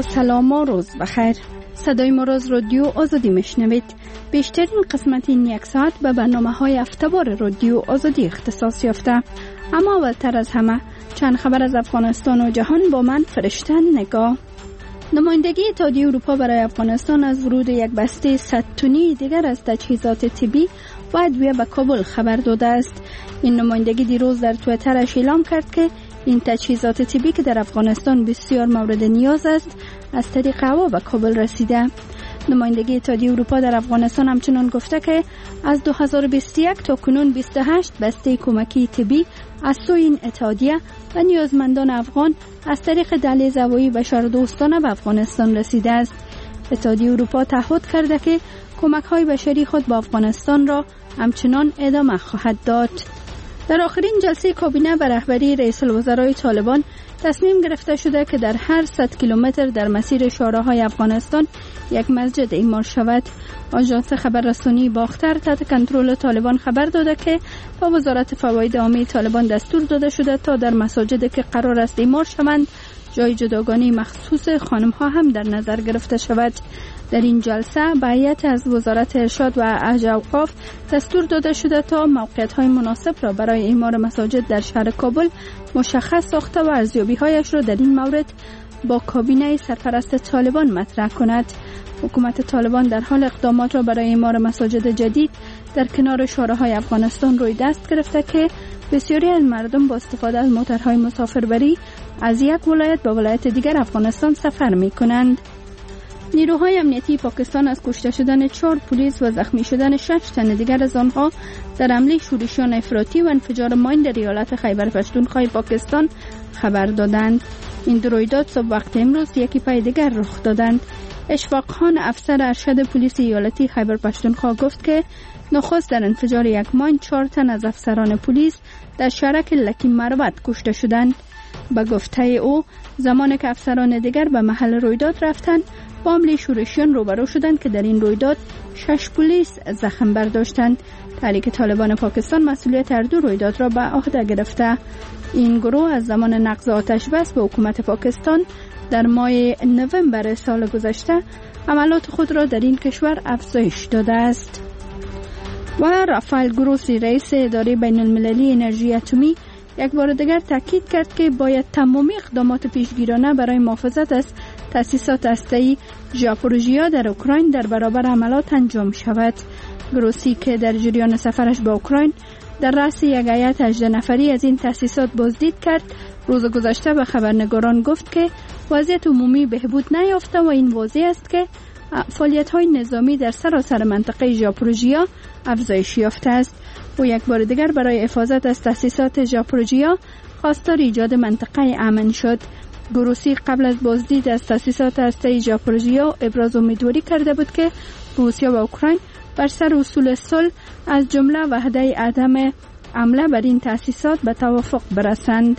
سلام و روز بخیر. صدای ما از رادیو آزادی میشنوید. بیشترین قسمت این یک ساعت به برنامه‌های هفته‌وار رادیو آزادی اختصاص یافته. اما اولتر از همه چند خبر از افغانستان و جهان با من فرشته نگاه. نمایندگی اتحادیه اروپا برای افغانستان از ورود یک بسته 100 تنی دیگر از تجهیزات طبی و ادویه به کابل خبر داده است. این نمایندگی دیروز در توییترش اعلام کرد که این تجهیزات طبی که در افغانستان بسیار مورد نیاز است از طریق هوا به کابل رسیده. نمایندگی اتحادیه اروپا در افغانستان همچنان گفته که از 2021 تا کنون 28 بسته کمکی طبی از سوی این اتحادیه و نیازمندان افغان از طریق دهلیز هوایی بشردوستانه به افغانستان رسیده است. اتحادیه اروپا تعهد کرده که کمک‌های بشری خود به افغانستان را همچنان ادامه خواهد داد. در آخرین جلسه کابینه به رهبری رئیس الوزرای طالبان تصمیم گرفته شده که در هر 100 کیلومتر در مسیر شهرهای افغانستان یک مسجد اعمار شود. آژانس خبررسانی باختر تحت کنترل طالبان خبر داده که با وزارت فواید عامه طالبان دستور داده شده تا در مساجد که قرار است اعمار شوند جای جداگانه مخصوص خانم‌ها هم در نظر گرفته شود. در این جلسه به هیئت از وزارت ارشاد و اوقاف دستور داده شده تا موقعیت‌های مناسب را برای اعمار مساجد در شهر کابل مشخص ساخته و ارزیابی‌هایش را در این مورد با کابینه سرپرست طالبان مطرح کند. حکومت طالبان در حال اقدامات را برای اعمار مساجد جدید در کنار شهرهای افغانستان روی دست گرفته که بسیاری از مردم با استفاده از موترهای مسافربری از یک ولایت به ولایت دیگر افغانستان سفر می‌کنند. نیروهای امنیتی پاکستان از کشته شدن 4 پلیس و زخمی شدن 6 تن دیگر از آنها در حمله شورشیان افراطی و انفجار ماین در ایالت خیبر پختونخوا پاکستان خبر دادند. این دو رویداد صبح وقت امروز یکی پای دیگر رخ دادند. اشفاق خان افسر ارشد پلیس ایالتی خیبر پختونخوا گفت که نخست در انفجار یک ماین 4 تن از افسران پلیس در شهرک لکی مروت کشته شدند. به گفته او زمانی که افسران دیگر به محل رویداد رفتند با حمله شورشیان روبرو شدند که در این رویداد 6 پلیس زخم برداشتند. تحریک طالبان پاکستان مسئولیت هر دو رویداد را به عهده گرفته. این گروه از زمان نقض آتش بس به حکومت پاکستان در ماه نوامبر سال گذشته عملات خود را در این کشور افزایش داده است. و رافائل گروسی رئیس اداره بین المللی انرژی اتمی یک بار دیگر تاکید کرد که باید تمامی اقدامات پیشگیرانه برای محافظت از تأسیسات هسته‌ای ژاپوروژیا در اوکراین در برابر حملات انجام شود. گروسی که در جریان سفرش به اوکراین در رأس یک هیئت 18 نفری از این تأسیسات بازدید کرد، روز گذشته به خبرنگاران گفت که وضعیت عمومی بهبود نیافته و این واضح است که فعالیت‌های نظامی در سراسر منطقه ژاپوروژیا افزایش یافته است. او یک بار دیگر برای حفاظت از تأسیسات ژاپوروژیا خواستار ایجاد منطقه امن شد. گروسی قبل از بازدید از تأسیسات هسته‌ای ژاپوروژیا ابراز امیدواری کرده بود که روسیه و اوکراین بر سر اصول صلح از جمله وعده عدم حمله بر این تأسیسات به توافق برسند.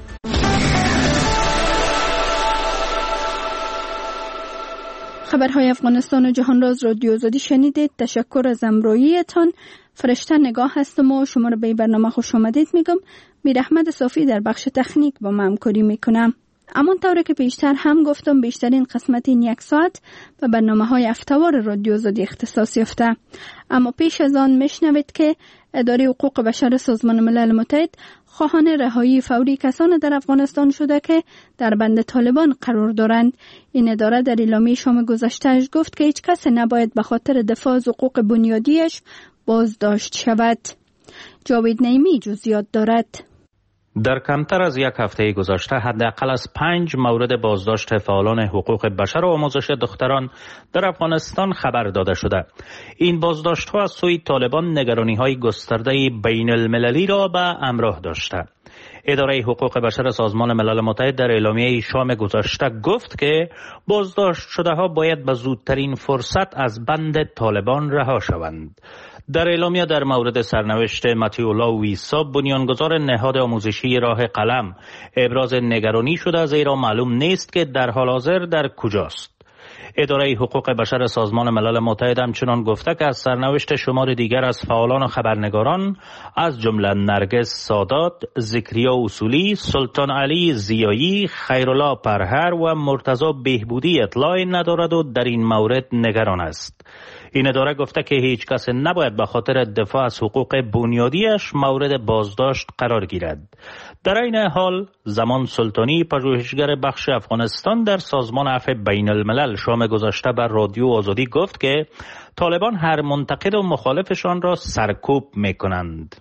خبرهای افغانستان و جهان را از رادیو آزادی شنیدید. تشکر از همراهیتان. فرشته نگاه هستم و شما را به برنامه خوش آمدید میگم. میر احمد صافی در بخش تکنیک با من همکاری میکنم. همانطور که پیشتر هم گفتم بیشترین قسمت این یک ساعت به برنامه‌های هفته‌وار رادیو آزادی اختصاص یافته. اما پیش از آن میشنوید که اداره حقوق بشر سازمان ملل متحد خواهان رهایی فوری کسان در افغانستان شده که در بند طالبان قرار دارند. این اداره در اعلامیه شام گذشته‌اش گفت که هیچ کس نباید به خاطر دفاع از حقوق بنیادیش بازداشت شود. جاوید نعیمی جزئیات دارد. در کمتر از یک هفته گذشته حداقل از 5 مورد بازداشت فعالان حقوق بشر و آموزش دختران در افغانستان خبر داده شده. این بازداشت‌ها از سوی طالبان نگرانی‌های گسترده بین المللی را به همراه داشته. اداره حقوق بشر سازمان ملل متحد در اعلامیه شام گذشته گفت که بازداشت شده‌ها باید به زودترین فرصت از بند طالبان رها شوند. در اعلامیه در مورد سرنوشت متیولا ویسا بنیانگذار نهاد آموزشی راه قلم ابراز نگرانی شده زیرا معلوم نیست که در حال حاضر در کجاست. اداره حقوق بشر سازمان ملل متحد همچنان گفته که از سرنوشت شمار دیگر از فعالان و خبرنگاران از جمله نرگس سادات، ذکریا اصولی، سلطان علی زیایی، خیرالله پرهر و مرتضی بهبودی اطلاعی ندارد و در این مورد نگران است. این اداره گفته که هیچ کس نباید به خاطر دفاع از حقوق بنیادیش مورد بازداشت قرار گیرد. در این حال زمان سلطانی، پژوهشگر بخش افغانستان در سازمان عفو بین الملل، شام گذشته بر رادیو آزادی گفت که طالبان هر منتقد و مخالفشان را سرکوب میکنند.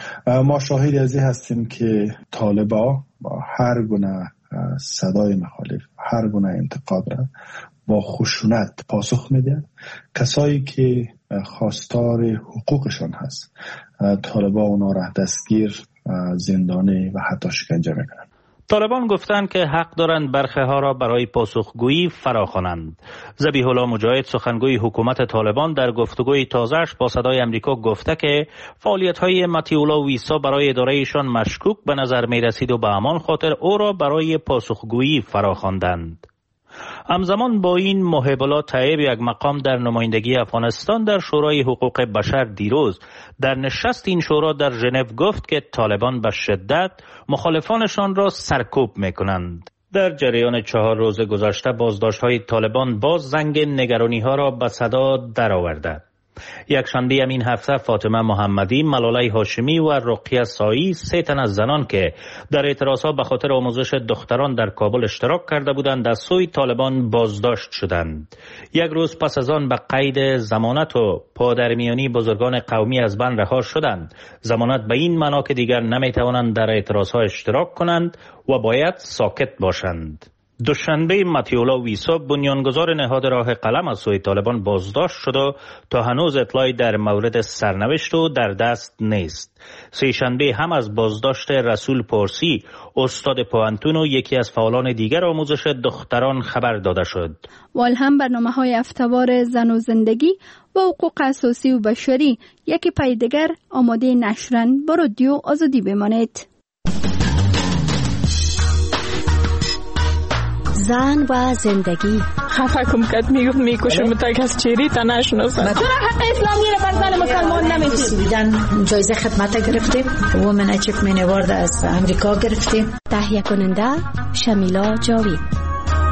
ما شاهد از این هستیم که طالبان با هر گونه صدای مخالف، هر گونه انتقاد را با خشونت پاسخ میده. کسایی که خواستار حقوقشان هست، طالبان اونا را دستگیر، زندانی و حتی شکنجه میکنن. طالبان گفتند که حق دارند برخه ها را برای پاسخگویی فراخوانند. ذبیح الله مجاهد، سخنگوی حکومت طالبان، در گفتگوی تازه‌اش با صدای آمریکا گفته که فعالیت‌های مطیع ویسا برای اداره‌شان مشکوک به نظر می‌رسید و به همان خاطر او را برای پاسخگویی فراخواندند. همزمان با این، محب الله طیب، یک مقام در نمایندگی افغانستان در شورای حقوق بشر، دیروز در نشست این شورا در ژنو گفت که طالبان به شدت مخالفانشان را سرکوب میکنند. در جریان 4 روز گذشته بازداشت‌های طالبان باز زنگ نگرانی‌ها را به صدا درآورده. یک شنبه همین هفته فاطمه محمدی، ملاله هاشمی و رقیه سایی، 3 تن از زنان که در اعتراضات به خاطر آموزش دختران در کابل اشتراک کرده بودند از سوی طالبان بازداشت شدند. یک روز پس از آن به قید ضمانت و پادرمیانی بزرگان قومی از بند رها شدند. ضمانت به این معنا که دیگر نمیتوانند در اعتراضات اشتراک کنند و باید ساکت باشند. دوشنبه مطیع ویسا، بنیانگذار نهاد راه قلم، از سوی طالبان بازداشت شد و تا هنوز اطلاعی در مورد سرنوشت او در دست نیست. سه‌شنبه هم از بازداشت رسول پارسی، استاد پوهنتون و یکی از فعالان دیگر آموزش دختران خبر داده شد. وال هم برنامه‌های هفته‌وار زن و زندگی و حقوق اساسی و بشری یکی پای دیگر آماده نشرن. با رادیو آزادی بمانید. زن و زندگی. خفه کم کد میکشم تا کس چیری تا نشناسم. چرا حق اسلامی رو بر زن مسلمان نمیدید؟ جایزه خدمت گرفتیم. وومن اچیومنت اوارد از امریکا گرفتیم. تهیه کننده شمیلا جاوید.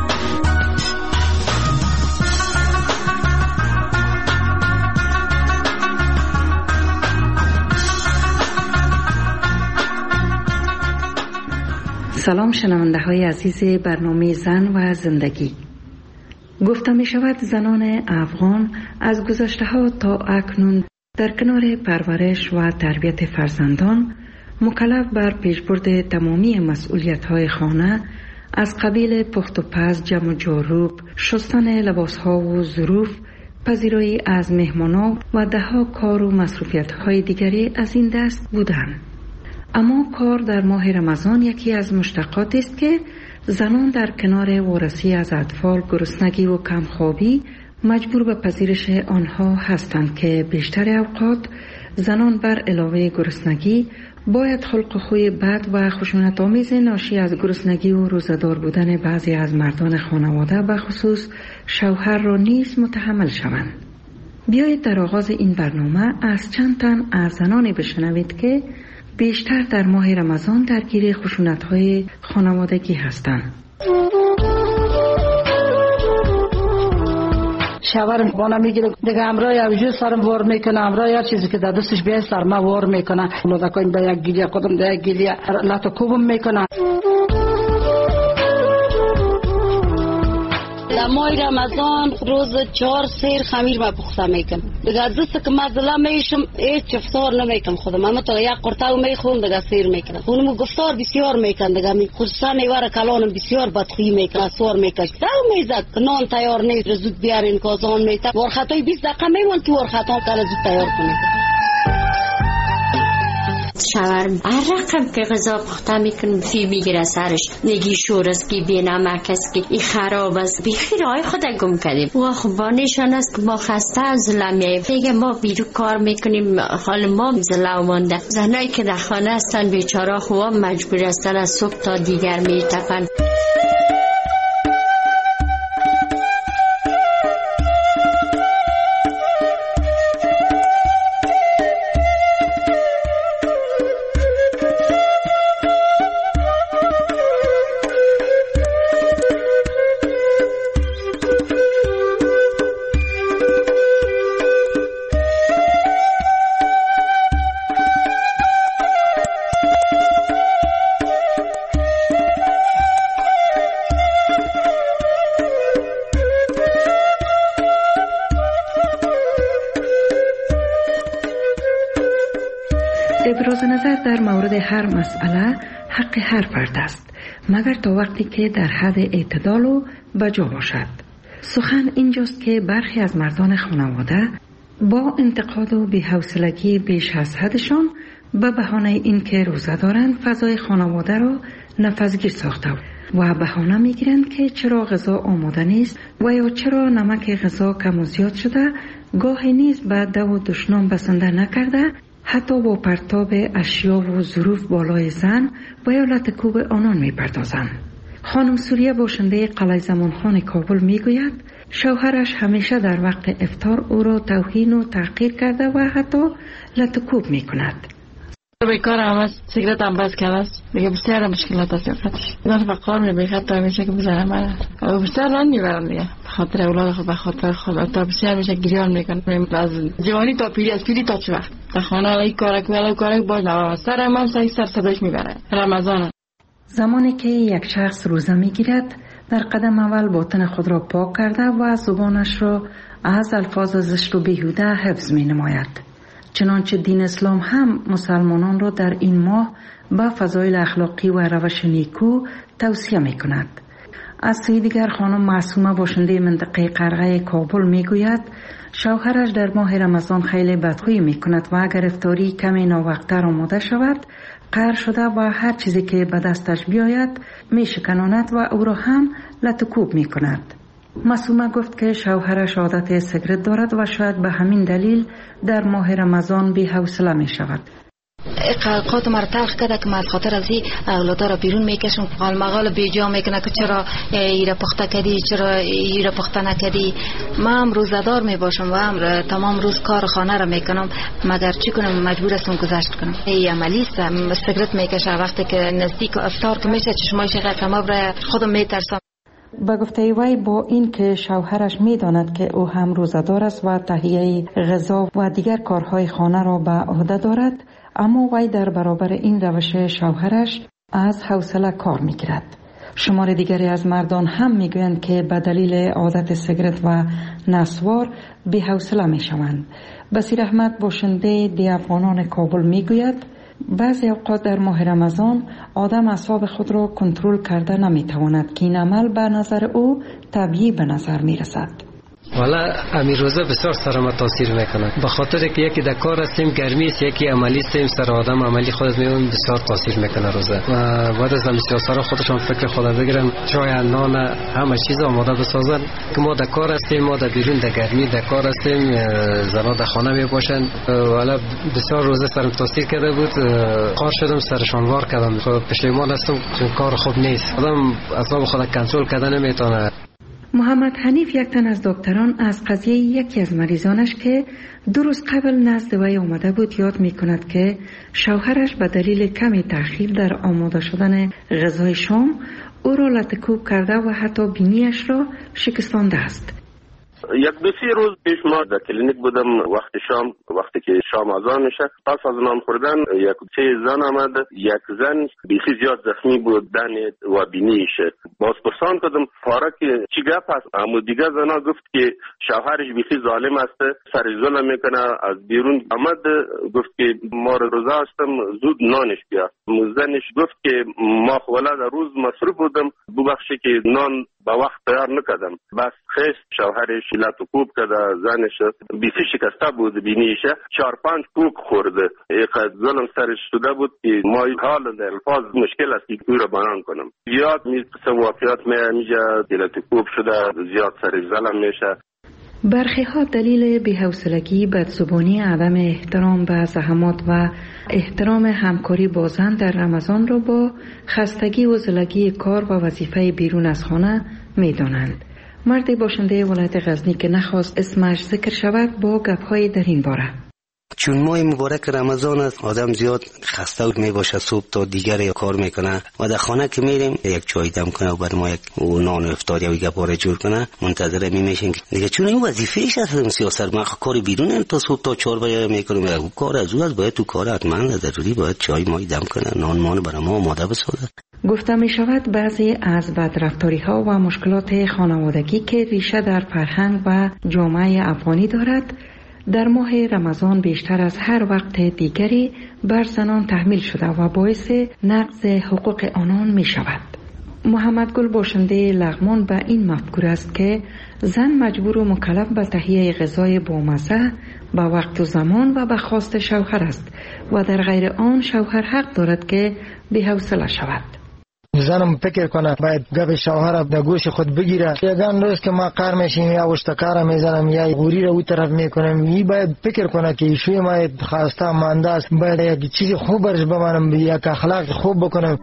سلام شنونده های عزیز برنامه زن و زندگی. گفته می شود زنان افغان از گذشته ها تا اکنون در کنار پرورش و تربیت فرزندان مکلف بر پیشبرد تمامی مسئولیت های خانه، از قبیل پخت و پز، جمع و جاروب، شستن لباس ها و ظروف، پذیرایی از مهمانان و دهها کار و مصروفیت های دیگری از این دست بودند. اما کار در ماه رمضان یکی از مشتقات است که زنان در کنار وارسی از اطفال، گرسنگی و کمخوابی مجبور به پذیرش آنها هستند که بیشتر اوقات زنان بر علاوه گرسنگی باید خلق خوی بد و خشونت‌آمیز ناشی از گرسنگی و روزه‌دار بودن بعضی از مردان خانواده به خصوص شوهر را نیز متحمل شوند. بیایید در آغاز این برنامه از چند تن از زنانی بشنوید که بیشتر در ماه رمضان درگیر خشونت‌های خانوادگی هستند. شوهرم بانا میگیره دیگه امرای اوجو سرم وار میکنه، امرای هر چیزی که در دستش بیای سرم وار میکنه، لودکاین به یک گیلیه خودم در یک گیلیه لاتو کوبم میکنه. در ماه رمضان روز 4 سیر خمیر ما پخته میکنم. دیگه دست که مزله میشم هیچ افطار نمیکنم خودم، اما تا یک قرطه میخورم دیگه سیر میکنم. اونم گفتار بسیار میکنم دیگه می خصوصا نیوار کلانم بسیار بدخویی میکنه، سوار میکشه دو میزد نان تیار نیست، زود بیارین کازان میته ورخطای 20 دقیقه میمون تو ورخطا کلا زود تیار کنید. شوهرم هر رقم که غذا پخته میکنم فی میگیره سرش، نگی شور است که بی نمک است که این خراب است، بیخی رای خود گم کردیم. و خب بانشان است که ما خسته از زلمیه دیگه، ما بیرو کار میکنیم، حال ما زلو مانده. زنایی که در خانه هستن بیچاره خواه مجبور هستن از صبح تا دیگر میتپن. ابراز نظر در مورد هر مسئله حق هر فرد است، مگر تا وقتی که در حد اعتدال و بجا باشد. سخن اینجاست که برخی از مردان خانواده با انتقاد و بی‌حوصلگی بیش از حدشان به بهانه اینکه روزه دارند فضای خانواده را نفسگیر ساخته و بهانه میگیرند که چرا غذا آماده نیست و یا چرا نمک غذا کم و زیاد شده، گاهی نیز به دو و دشنام بسنده نکرده، حتی با پرتاب اشیا و ظروف بالای زن و یا لطکوب آنان میپردازند. خانم سوریه باشنده قلعه زمانخان کابل میگوید شوهرش همیشه در وقت افطار او را توهین و تحقیر کرده و حتی لطکوب میکند. بیکار هم است، سیگرت هم بس کرده است، دیگه بسیار مشکلات است یافتش. دار فقار میبیخد تا همیشه که بزنم من بسیار ران میبرم دیگه، بخاطر اولاد خود، بخاطر خود تا بسیار میشه گریان میکنم. از جوانی تا پیری، از پیری تا چه وقت تا خانه ای کارک ولی کارک باز نوام سر من سر صداش میبره. رمضان زمانی که یک شخص روزه میگیرد در قدم اول باطن خود را پاک کرده و زبانش را از الفاظ زشت و بیهوده حفظ می نماید. چنانچه دین اسلام هم مسلمانان را در این ماه به فضایل اخلاقی و روش نیکو توصیه می کند. از سوی دیگر خانم معصومه باشنده منطقه قرغه کابل می گوید شوهرش در ماه رمضان خیلی بدخویی می کند و اگر افطاری کمی ناوقتر آماده شود قهر شده و هر چیزی که به دستش بیاید می شکناند و او را هم لطکوب می کند. معصومه گفت که شوهرش عادت سیگرت دارد و شاید به همین دلیل در ماه رمضان بی حوصله می شود. قلقات مرا تلخ کرده که من خاطر از این اولادا را بیرون میکشم، قال مقال بیجا میکنه که چرا ایره پخته کردی، چرا ایره پخته نکردی. من هم روزدار میباشم و هم تمام روز کار خانه را میکنم، مگر چی کنم مجبور هستم گذشت کنم. این عملی است، سیگرت میکشه وقتی که نزدیک افطار که میشه چشمایش قطمه برای خودم میترسم. با گفته وی با این که شوهرش میداند که او هم روزدار است و تهیه غذا و دیگر کارهای خانه را به عهده دارد، اما وی در برابر این روش شوهرش از حوصله کار میگیرد. شمار دیگری از مردان هم میگویند که به دلیل عادت سیگرت و نسوار بی حوصله میشوند. بصیر احمد باشنده دی افغانان کابل میگوید بعضی اوقات در ماه رمضان آدم اعصاب خود را کنترل کرده نمیتواند که این عمل به نظر او طبیعی به نظر میرسد. والا امیر روزه بسیار سر ما تاثیر میکنه، به خاطر که یکی در کار هستیم گرمی است، یکی عملی هستیم، سر آدم عملی خودت میون بسیار تاثیر میکنه روزه. و بعد از بسیار خودشان فکر خدا بگیرن چای نان همه چیز آماده بسازن که ما در کار هستیم، ما در بیرون در گرمی در کار هستیم، زنا در خانه میباشن. والا بسیار روزه سرم تاثیر کرده بود، قار شدم سرشان وار کردم، پشیمان هستم چون کار خوب نیست، آدم اعصاب خود کنترل کردن نمیتونه. محمد حنیف یک تن از دکتران از قضیه یکی از مریضانش که 2 روز قبل نزد وی آمده بود یاد می کند که شوهرش به دلیل کمی تأخیر در آماده شدن غذای شام او را لطکوب کرده و حتی بینیش را شکستانده است. یک 2-3 روز پیش ما در کلینیک بودم، وقتی که شام اذان میشه، پس از نان خوردن یک 3 زن آمد، یک زن بیخی زیاد زخمی بود، دن و بینیش. باز پرسان کردم پاره که چی گپ است؟ اما دیگه زنا گفت که شوهرش بیخی ظالم است، سر ظلم میکنه. از بیرون آمد گفت که ما روزه هستم زود نانش بیا. زنش گفت که ما ولاد روز مصروف بودم، ببخشی که نان با وقت تیار نکردم. بس خیست شوهرش لطکوب کرده، زنش بیخی شکسته بود بینیشه، 4-5 کوک خورده. اینقدر ظلم سرش شده بود که ما حال در الفاظ مشکل است که رو بیان کنم. زیاد میشه واقعیت میجه لطکوب شده، زیاد سرش ظلم میشه. برخی ها دلیل بی‌حوصلگی، بدزبانی، عدم احترام به زحمات و احترام همکاری با زن در رمضان را با خستگی و زلگی کار و وظیفه بیرون از خانه می دانند. مردی باشنده ولایت غزنی که نخواست اسمش ذکر شود با گپ‌های در این باره. چون ماه مبارک رمضان است، آدم زیاد خسته می باشه، صبح تا دیگر کار میکنه و در خانه که میریم یک چای دم کنه و بعد ما یک نان افطاری یا گپاره جور کنه، منتظر میشیم دیگه. چون این وظیفه‌اش است سیاست، ما کار بیرون تا صبح تا 4 بجه میکنیم، کار از او باید تو کار حتما ضروری باید چای مای دم کنه، نان مان برای ما آماده بسازه. گفته می شود بعضی از بدرفتاری ها و مشکلات خانوادگی که ریشه در فرهنگ و جامعه افغانی دارد در ماه رمضان بیشتر از هر وقت دیگری بر زنان تحمیل شده و باعث نقض حقوق آنان می شود. محمد گل باشنده لغمان به این مفکوره است که زن مجبور و مکلف به تهیه غذای بامزه به وقت و زمان و به خواست شوهر است و در غیر آن شوهر حق دارد که بی‌حوصله شود. زنم فکر کنه باید گپ شوهر در گوش خود بگیره. یگان روز که ما کار میشیم یا اشتکار میزنم یا غوری رو اون طرف میکنم، این باید فکر کنه که ایشوی ما خواسته مانده است، باید یک چیز خوب برش بمانم، یک اخلاق خوب بکنم.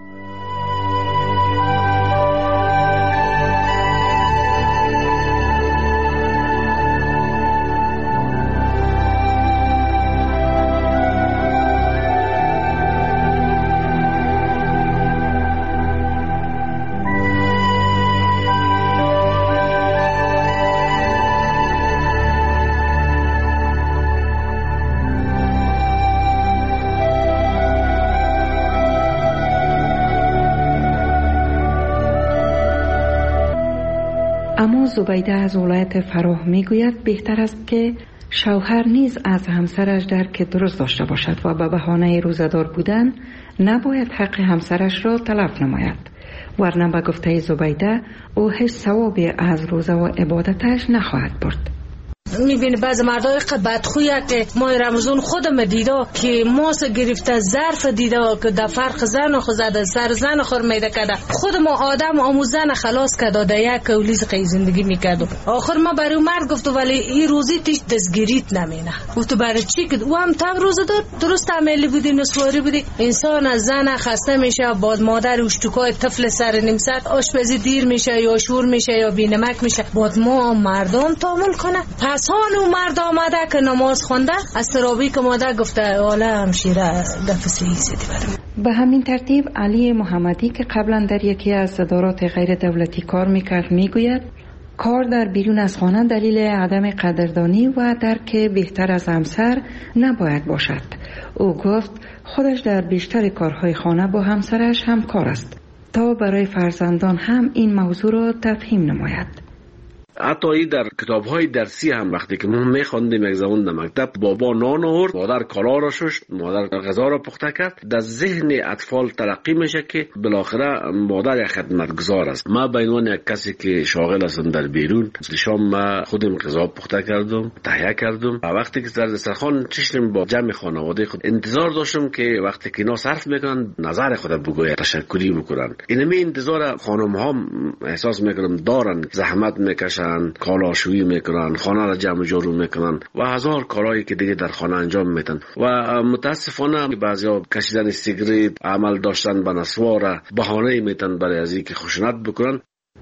اما زبیده از ولایت فراه میگوید بهتر است که شوهر نیز از همسرش درک درست داشته باشد و به بهانه روزدار بودن نباید حق همسرش را تلف نماید، ورنه به گفته زبیده او هیچ ثوابی از روزه و عبادتش نخواهد برد. میبینی بعض مردای بدخویه که ما رمضان خودم دیدا که ماس گرفته ظرف دیدا که در فرق زن خود زده سر زن خور میده کده خود ما آدم آموزن خلاص کده در یک کولیز قی زندگی میکدو. آخر ما برای مرد گفتو ولی این روزی تیش دستگیریت نمینه. گفتو برای چی که او هم تب روزه دار درست عملی بودی نسواری بودی. انسان از زن خسته میشه، باد مادر اشتکای طفل سر نیم ساعت آشپزی دیر میشه یا شور میشه یا بینمک میشه، باد ما مردم تامل کنه. پس هانو مرد آمده که نماز خونده از سرابی که مادر گفته والا همشیره دفسی ایسیدی برم. به همین ترتیب علی محمدی که قبلا در یکی از صدارات غیر دولتی کار میکرد میگوید کار در بیرون از خانه دلیل عدم قدردانی و درک بهتر از همسر نباید باشد. او گفت خودش در بیشتر کارهای خانه با همسرش همکار است تا برای فرزندان هم این موضوع را تفهیم نماید. حتی ای در کتاب‌های درسی هم وقتی که ما می‌خواندیم یک زمان در مکتب بابا نان آورد، مادر کالا را شست، مادر غذا را پخته کرد، در ذهن اطفال ترقی میشه که بالاخره مادر یک خدمتگزار است. ما به عنوان یک کسی که شاغل هستم در بیرون، شام ما خودم غذا پخته کردم، تهیه کردم. وقتی که در دسترخوان چشم با جمع خانواده خود انتظار داشتم که وقتی که اینا صرف میکنن نظر خود بگوید، تشکری بکنن. اینمی انتظار خانم‌ها احساس میکنم دارن، زحمت میکشن، کالاشویی میکنن، خانه را جمع جور میکنن و هزار کارهایی که دیگه در خانه انجام میدن و متاسفانه بعضیا کشیدن سیگریت، عمل داشتن به نسوار بهانه میتن برای از اینکه خشونت بکنن.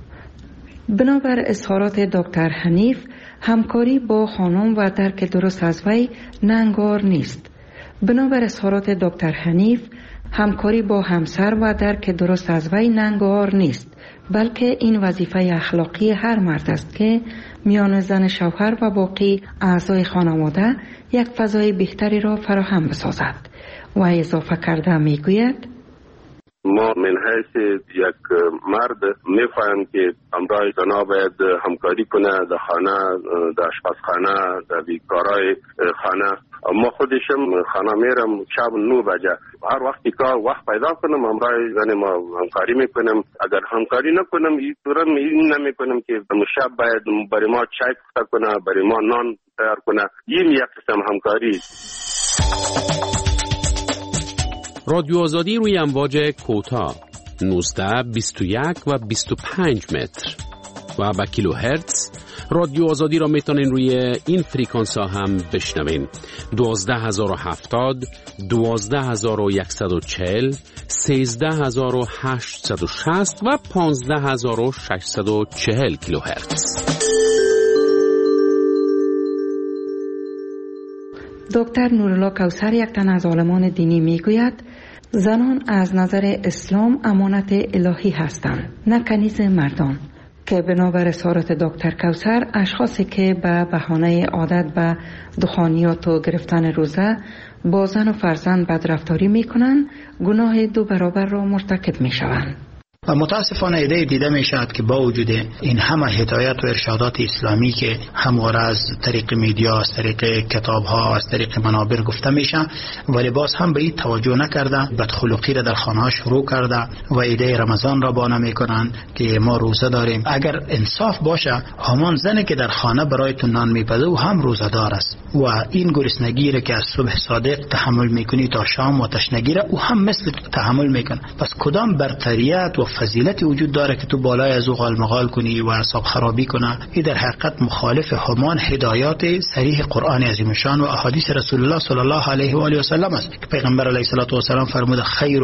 بنابر اظهارات دکتر حنیف همکاری با خانم و درک درست از وی ننگار نیست. بنابر اظهارات دکتر حنیف همکاری با همسر و درک درست از وی ننگار نیست، بلکه این وظیفه اخلاقی هر مرد است که میان زن شوهر و باقی اعضای خانواده یک فضای بهتری را فراهم بسازد. و اضافه کرده میگوید ما من حیث یک مرد میفهم که همراه زنا باید همکاری کنه در خانه، در آشپزخانه، در بیکارای خانه. ما خودشم خانه میرم شب 9 بجه، هر وقتی که وقت پیدا کنم همراه زن ما همکاری میکنم. اگر همکاری نکنم این نمیکنم که شب باید برای ما چای پخته کنه، برای ما نان تیار کنه. این یک قسم همکاری. رادیو آزادی روی امواج کوتاه 19، 21 و 25 متر و به کیلوهرتز. رادیو آزادی را میتونین روی این فریکانس ها هم بشنوین: 12070، 12140، 13860 و 15640 کیلوهرتز. دکتر نورالله کوثر یک تن از عالمان دینی میگوید زنان از نظر اسلام امانت الهی هستند، نه کنیز مردان، که بنابر اظهارات دکتر کوثر اشخاصی که به بهانه عادت به دخانیات و گرفتن روزه با زن و فرزند بدرفتاری میکنند گناه 2 برابر را مرتکب میشوند. و متاسفانه ایده دیده می شود که با وجود این همه هدایت و ارشادات اسلامی که همواره از طریق میدیا، از طریق کتاب ها، از طریق منابر گفته میشه، ولی باز هم به این توجه نکرده، بدخلقی را در خانه ها شروع کرده و ایده رمضان را بانه میکنن که ما روزه داریم. اگر انصاف باشه همان زنی که در خانه برایتون نان میپزه و هم روزه دار است و این گرسنگی را که از صبح صادق تحمل میکنی تا شام و تشنگی را او هم مثل تحمل میکنه. پس کدام برتریت و فضیلت وجود داره که تو بالای از او غالمغال کنی و اعصاب خرابی کنه؟ این در حقیقت مخالف همان هدایات صریح قرآن عظیم شان و احادیث رسول الله صلی الله علیه و آله و سلم است که پیغمبر علیه الصلاه و السلام فرموده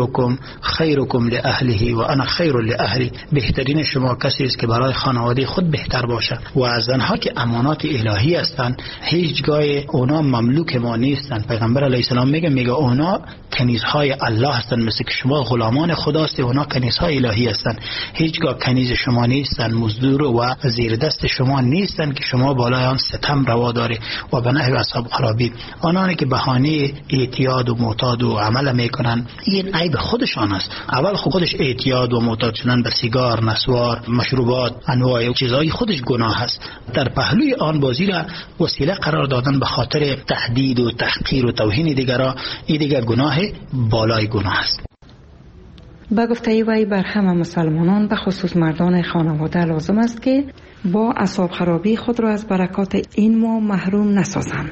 خیرکم لاهله و انا خیر لاهلی. بهترین شما کسی است که برای خانواده خود بهتر باشه. و زنها که امانات الهی هستند، هیچگاه اونا مملوک ما نیستند. پیغمبر علیه السلام میگه اونا کنیزهای الله هستند، مثل که شما غلامان خداست، اونا کنیزهای الهی هستند. هیچگاه کنیز شما نیستند، مزدور و زیر دست شما نیستند که شما بالای آن ستم روا داره و به نحو اصحاب خرابی. آنانی که بهانه اعتیاد و معتاد و عمل میکنن، این عیب خودشان است. اول خودش اعتیاد و معتاد شدن به سیگار، نسوار، مشروبات، انواع چیزهای خودش گناه است. در پهلوی آن بازی را وسیله قرار دادن به خاطر تهدید و تحقیر و توهین دیگران، این دیگر گناه بالای گناه است. با گفته وی بر همه مسلمانان به خصوص مردان خانواده لازم است که با اعصاب خرابی خود را از برکات این ماه محروم نسازند.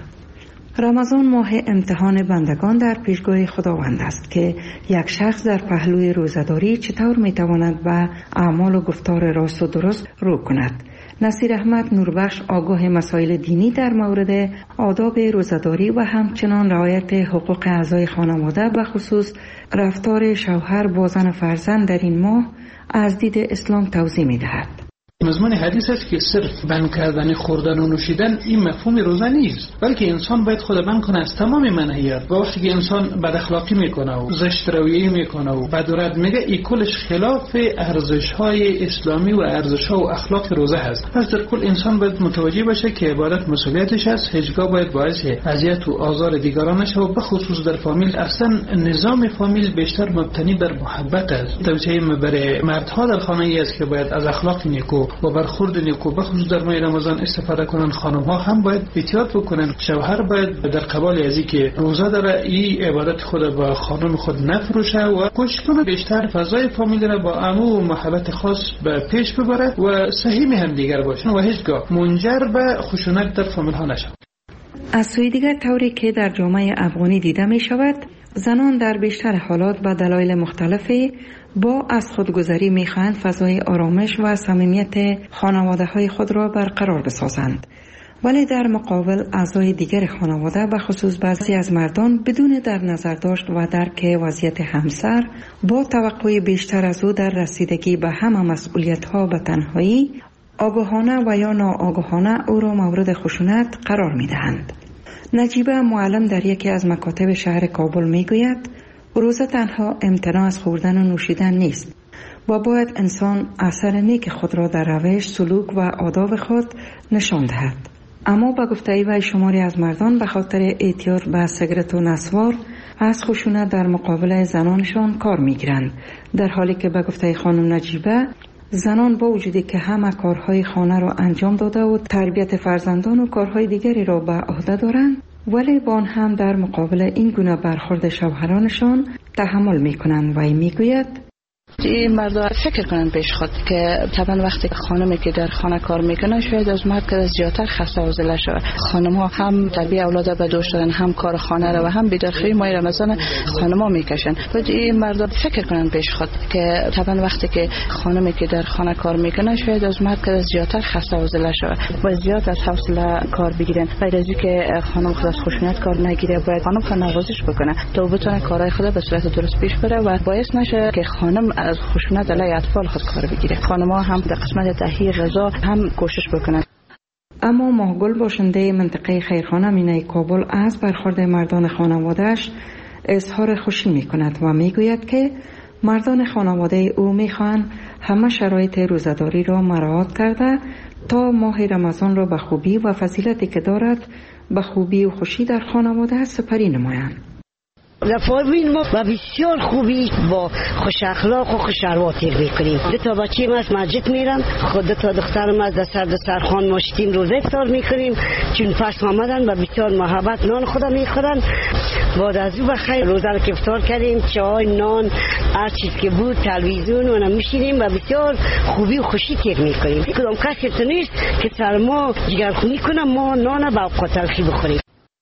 رمضان ماه امتحان بندگان در پیشگاه خداوند است که یک شخص در پهلوی روزه‌داری چطور میتواند به اعمال و گفتار راست و درست رو کند. نصیر احمد نوربخش آگاه مسائل دینی در مورد آداب روزه‌داری و همچنان رعایت حقوق اعضای خانواده به خصوص رفتار شوهر با زن و فرزند در این ماه از دید اسلام توضیح می‌دهد. مضمون حدیث است که صرف بند کردن، خوردن و نوشیدن این مفهوم روزه نیست، بلکه انسان باید خود بند کنه از تمام منهیات. و وقتی که انسان بد اخلاقی میکنه و زشت رویه میکنه و بد و رد میگه، این کلش خلاف ارزش های اسلامی و ارزش ها و اخلاق روزه هست. پس در کل انسان باید متوجه باشه که عبادت مسئولیتش است، هیچگاه باید باعث اذیت و آزار دیگران نشه و به خصوص در فامیل. اصلا نظام فامیل بیشتر مبتنی بر محبت است. توصیه برای مردها در خانه ای است که باید از اخلاق نیکو و برخورد نیکو به خصوص در ماه رمضان استفاده کنن. خانم ها هم باید احتیاط بکنن. شوهر باید در قبال ازی که روزه داره این عبادت خود با خانم خود نفروشه و کوشش کنه بیشتر فضای فامیل را با امو و محبت خاص به پیش ببره و صحیح هم دیگر باشن و هیچگاه منجر به خشونت در فامیل ها نشه. از سوی دیگر طوری که در جامعه افغانی دیده می شود، زنان در بیشتر حالات به دلایل مختلفی با از خودگذری می‌خواهند فضای آرامش و صمیمیت خانواده‌های خود را برقرار بسازند، ولی در مقابل اعضای دیگر خانواده به خصوص بعضی از مردان بدون در نظر داشت و درک وضعیت همسر با توقع بیشتر از او در رسیدگی به همه مسئولیت‌ها به تنهایی آگاهانه و یا ناآگاهانه او را مورد خشونت قرار می‌دهند. نجیبه معلم در یکی از مکاتب شهر کابل می‌گوید روزه تنها امتناع از خوردن و نوشیدن نیست و باید انسان اثر نیک خود را در روش، سلوک و آداب خود نشان دهد. اما با گفته وی شماری از مردان به خاطر اعتیاد به سیگرت و نسوار از خشونت در مقابل زنانشان کار میگیرند، در حالی که به گفته خانم نجیبه زنان با وجودی که همه کارهای خانه را انجام داده و تربیت فرزندان و کارهای دیگری را به عهده دارند، ولی با آن هم در مقابل این گونه برخورد شوهرانشان تحمل میکنند. و میگوید این مردا فکر کنن پیش خود که طبعا وقتی خانمی که در خانه کار میکنه شاید از مرد که زیادتر خسته و زله شود. خانم ها هم تربیت اولاد به دوش دادن، هم کار خانه را و هم بیدارخوری ماه رمضان خانم ها میکشن. باید این مردا فکر کنن پیش خود که طبعا وقتی که خانمی که در خانه کار میکنه شاید از مرد که زیادتر خسته و زله شود و زیاد از حوصله کار بگیرن. غیر از اینکه خانم خود از خشونت کار نگیره، باید خانم خود نوازش بکنه تا بتونه کارهای خود به صورت درست پیش بره و باعث نشه که خانم از خشونت علیه اطفال خود کار بگیره. خانم‌ها هم در قسمت تهیه غذا هم کوشش بکنن. اما ماهگل باشنده منطقه خیرخانه مینای کابل از برخورد مردان خانواده‌اش اظهار خوشی می‌کند و می‌گوید که مردان خانواده او می‌خواهند همه شرایط روزه‌داری را مراعات کرده تا ماه رمضان را به خوبی و فضیلتی که دارد به خوبی و خوشی در خانواده سپری نمایند. دفعه ما و بسیار خوبی با خوش اخلاق و خوش ارواتیر میکنیم. 2 بچه‌م از مسجد میرم، خود 2 دخترم از دسترخوان ماشتیم روزه افطار میکنیم، چون پس آمدن و بسیار محبت نان خدا میخورن. بعد از او بخیر روزه رو که افطار کردیم، چای، نان، هر چیز که بود، تلویزیون و میشینیم و بسیار خوبی و خوشی تیر میکنیم. کدام کسی تو نیست که سر ما جگرخونی کنه ما نان با اوقات تلخی بخوریم.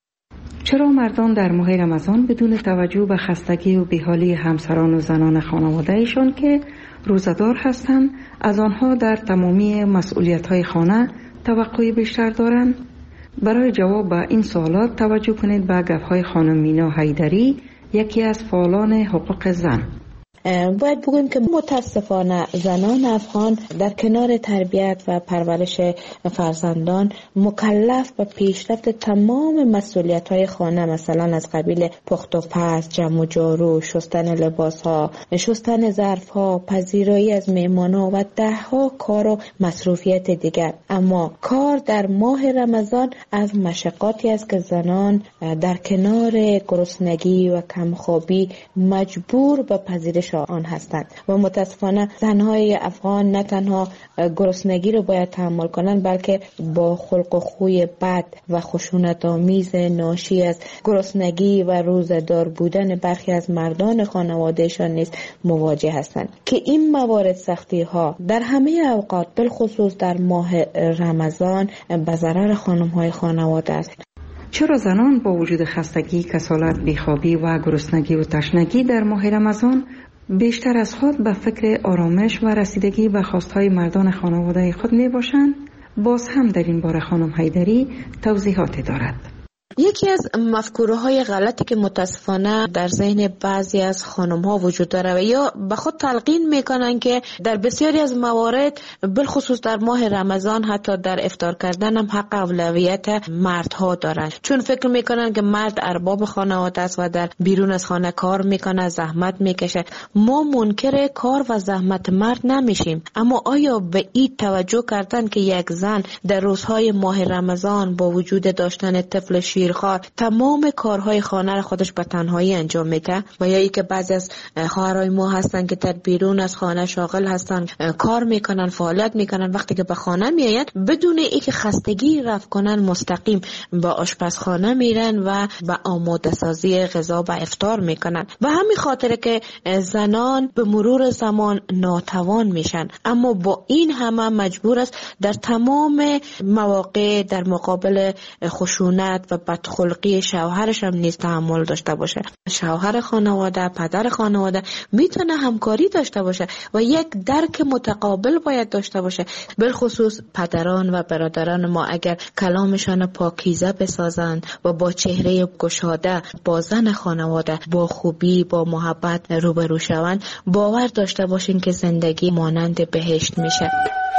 چرا مردان در ماه رمضان بدون توجه به خستگی و بیحالی همسران و زنان خانواده‌ایشان که روزدار هستند از آنها در تمامی مسئولیت‌های خانه توقع بیشتر دارند؟ برای جواب به این سوالات توجه کنید به گفت‌های خانم مینا حیدری، یکی از فعالان حقوق زن. باید بگوییم که متاسفانه زنان افغان در کنار تربیت و پرورش فرزندان مکلف به پیشرفت تمام مسئولیت‌های خانه، مثلا از قبیل پخت و پز، جمع و جارو، شستن لباس‌ها، شستن ظرف‌ها، پذیرایی از مهمان‌ها و 10 کار و مصروفیت دیگر. اما کار در ماه رمضان از مشقاتی است که زنان در کنار گرسنگی و کمخوابی مجبور به پذیرش آن هستند و متاسفانه زنهای افغان نه تنها گرسنگی رو باید تحمل کنند، بلکه با خلق و خوی بد و خشونت‌آمیز ناشی از گرسنگی و روزه‌دار بودن برخی از مردان خانوادهشان نیز مواجه هستند که این موارد سختی ها در همه اوقات بالخصوص در ماه رمضان به ضرر خانم‌های خانواده است. چرا زنان با وجود خستگی، کسالت، بیخوابی و گرسنگی و تشنگی در ماه رمضان بیشتر از خود به فکر آرامش و رسیدگی به خواستهای مردان خانواده خود می باشند؟ باز هم در این باره خانم حیدری توضیحاتی دارد. یکی از مفکوره‌های غلطی که متاسفانه در ذهن بعضی از خانم‌ها وجود داره و یا به خود تلقین میکنن که در بسیاری از موارد بالخصوص در ماه رمضان حتی در افطار کردن هم حق اولویت مردها دارن، چون فکر میکنن که مرد ارباب خانواده است و در بیرون از خانه کار میکنه، زحمت میکشه. ما منکر کار و زحمت مرد نمیشیم، اما آیا به این توجه کردن که یک زن در روزهای ماه رمضان با وجود داشتن طفل شیرخوار تمام کارهای خانه را خودش به تنهایی انجام میده؟ و یا ای که بعضی از خواهرای ما هستن که در بیرون از خانه شاغل هستن، کار میکنن، فعالیت میکنن، وقتی که به خانه میاین بدون اینکه خستگی رفع کنن مستقیم به آشپزخانه میرن و به آماده سازی غذا و افطار میکنن. و همین خاطره که زنان به مرور زمان ناتوان میشن، اما با این همه مجبور است در تمام مواقع در مقابل خشونت و بدخلقی شوهرش هم نیز تحمل داشته باشه. شوهر خانواده، پدر خانواده میتونه همکاری داشته باشه و یک درک متقابل باید داشته باشه. بالخصوص پدران و برادران ما اگر کلامشان پاکیزه بسازند و با چهره گشاده با زن خانواده با خوبی، با محبت روبرو شوند، باور داشته باشین که زندگی مانند بهشت میشه.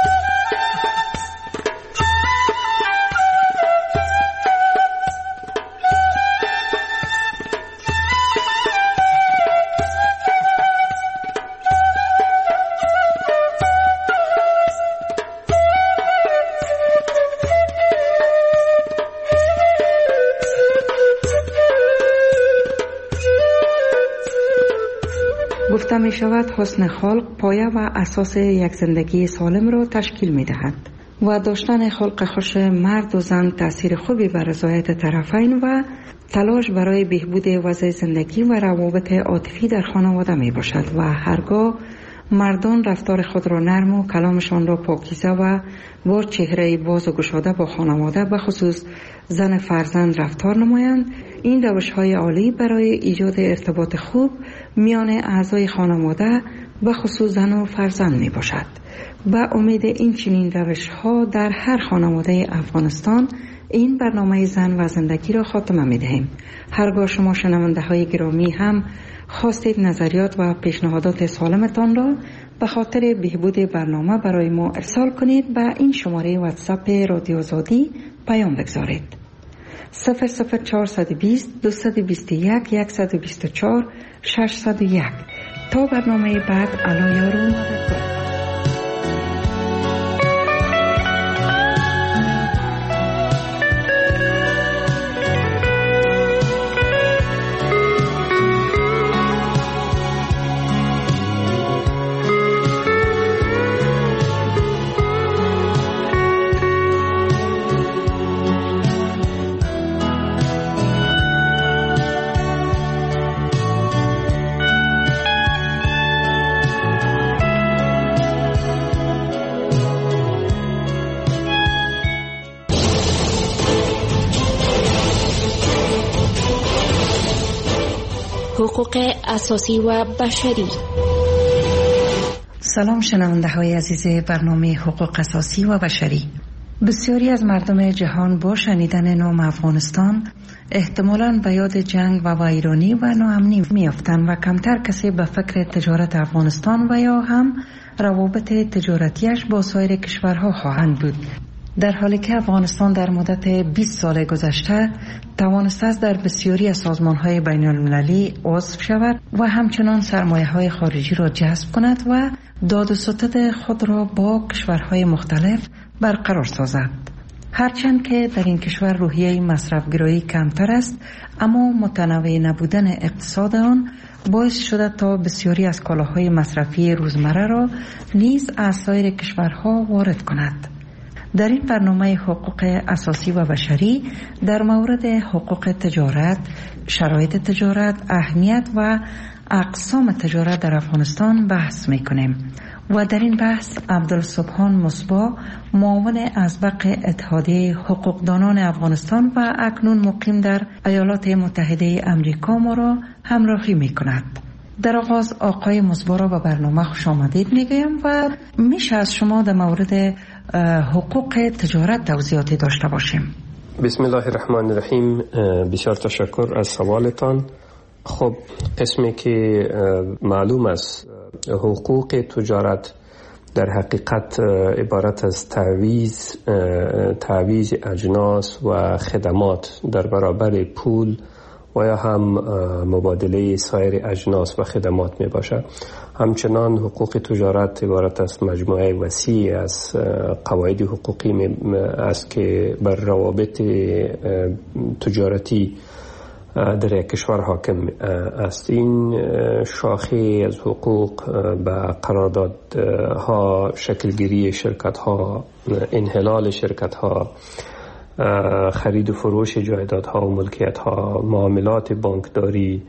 گفته می شود حسن خلق پایه و اساس یک زندگی سالم را تشکیل می دهد و داشتن خلق خوش مرد و زن تأثیر خوبی بر رضایت طرفین و تلاش برای بهبود وضع زندگی و روابط عاطفی در خانواده می باشد و هرگاه مردان رفتار خود را نرم و کلامشان را پاکیزه و با چهره باز و گشاده با خانواده به خصوص زن فرزند رفتار نمایند، این روش‌های عالی برای ایجاد ارتباط خوب میان اعضای خانواده به خصوص زن و فرزند می باشد. با امید این چنین روش‌ها در هر خانواده افغانستان این برنامه زن و زندگی را خاتمه می دهیم. هرگاه شما شنونده های گرامی هم خواستید نظریات و پیشنهادات سالمتان را به خاطر بهبود برنامه برای ما ارسال کنید. به این شماره واتساپ رادیو آزادی پیام بگذارید: 00420 221 124 601. تا برنامه بعد، الا یارو مدد. حقوق اساسی و بشری. سلام شنونده های عزیز برنامه حقوق اساسی و بشری. بسیاری از مردم جهان با شنیدن نام افغانستان احتمالاً به یاد جنگ و ویرانی و ناامنی میافتند و کمتر کسی به فکر تجارت افغانستان و یا هم روابط تجارتیش با سایر کشورها خواهند بود. در حالی که افغانستان در مدت 20 سال گذشته توانسته است در بسیاری از سازمان‌های بین‌المللی عضو شود و همچنان سرمایه‌های خارجی را جذب کند و داد و ستد خود را با کشورهای مختلف برقرار سازد. هرچند که در این کشور روحیه مصرف‌گرایی کمتر است، اما متنوع نبودن اقتصاد آن باعث شده تا بسیاری از کالاهای مصرفی روزمره را نیز از سایر کشورها وارد کند. در این برنامه حقوق اساسی و بشری در مورد حقوق تجارت، شرایط تجارت، اهمیت و اقسام تجارت در افغانستان بحث می‌کنیم و در این بحث عبدالسبحان مصباح، معاون اسبق اتحادیه حقوقدانان افغانستان و اکنون مقیم در ایالات متحده امریکا ما را همراهی می‌کند. در آغاز آقای مصباح را به برنامه خوش آمدید میگویم و میشه از شما در مورد حقوق تجارت توضیحاتی داشته باشیم. بسم الله الرحمن الرحیم. بسیار تشکر از سوالتان. خب قسمی که معلوم است حقوق تجارت در حقیقت عبارت از تعویض اجناس و خدمات در برابر پول و یا هم مبادله سایر اجناس و خدمات می باشد. همچنان حقوق تجارت عبارت از مجموعه وسیع از قواعد حقوقی است که بر روابط تجارتی در یک کشور حاکم است. این شاخه از حقوق به قراردادها، شکلگیری شرکت‌ها، انحلال شرکت‌ها، خرید و فروش جایدادها و ملکیت‌ها، معاملات بانکداری،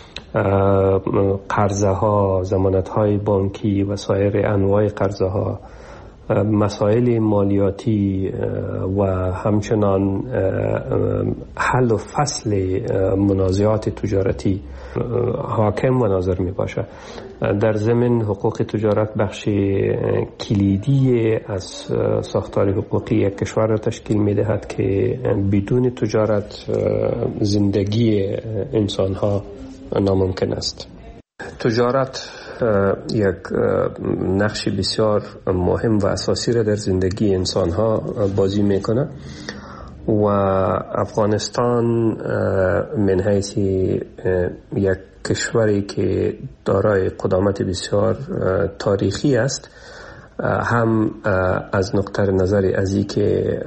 قرضه ها، ضمانت های بانکی و سایر انواع قرضه ها، مسائل مالیاتی و همچنان حل و فصل منازعات تجارتی حاکم و ناظر می باشد. در ضمن حقوق تجارت بخش کلیدی از ساختار حقوقی یک کشور را تشکیل می دهد که بدون تجارت زندگی انسان ها ناممکن است. تجارت یک نقش بسیار مهم و اساسی را در زندگی انسان ها بازی میکنه و افغانستان من حیث یک کشوری که دارای قدامت بسیار تاریخی است، هم از نقطه نظر از این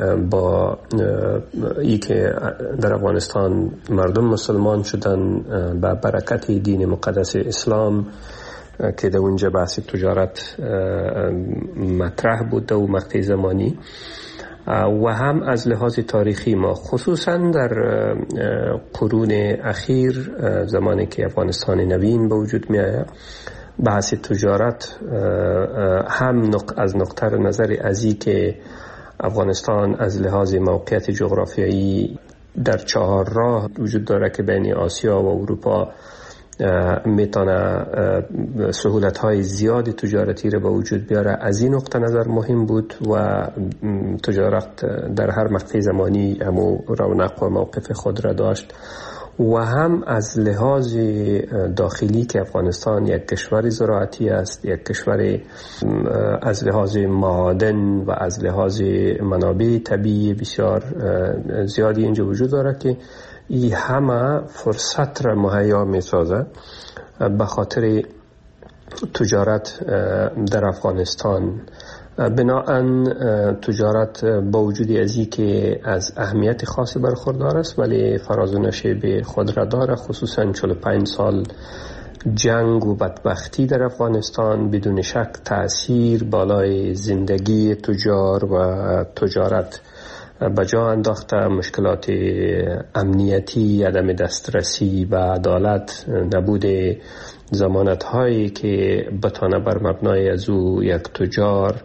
که در افغانستان مردم مسلمان شدن به برکت دین مقدس اسلام که در اونجا بحث تجارت مطرح بود و مقطع زمانی، و هم از لحاظ تاریخی ما خصوصا در قرون اخیر زمانی که افغانستان نوین به وجود می آید، بحث تجارت هم از نقطه نظر ازی که افغانستان از لحاظ موقعیت جغرافیایی در 4 راه وجود داره که بین آسیا و اروپا میتونه سهولت‌های زیادی تجارتی رو به وجود بیاره. از این نقطه نظر مهم بود و تجارت در هر مقطع زمانی همو رونق و موقف خود را داشت، و هم از لحاظ داخلی که افغانستان یک کشور زراعتی است، یک کشور از لحاظ معادن و از لحاظ منابع طبیعی بسیار زیادی اینجا وجود داره که این همه فرصت را مهیا می سازه به خاطر تجارت در افغانستان. بناهن تجارت با وجود ازی که از اهمیت خاصی برخوردار است ولی فراز و نشیب خود را داره، خصوصا 45 سال جنگ و بدبختی در افغانستان بدون شک تأثیر بالای زندگی تجار و تجارت به جا انداخته. مشکلات امنیتی، عدم دسترسی به عدالت، نبود ضمانت هایی که بتانه بر مبنای از او یک تجار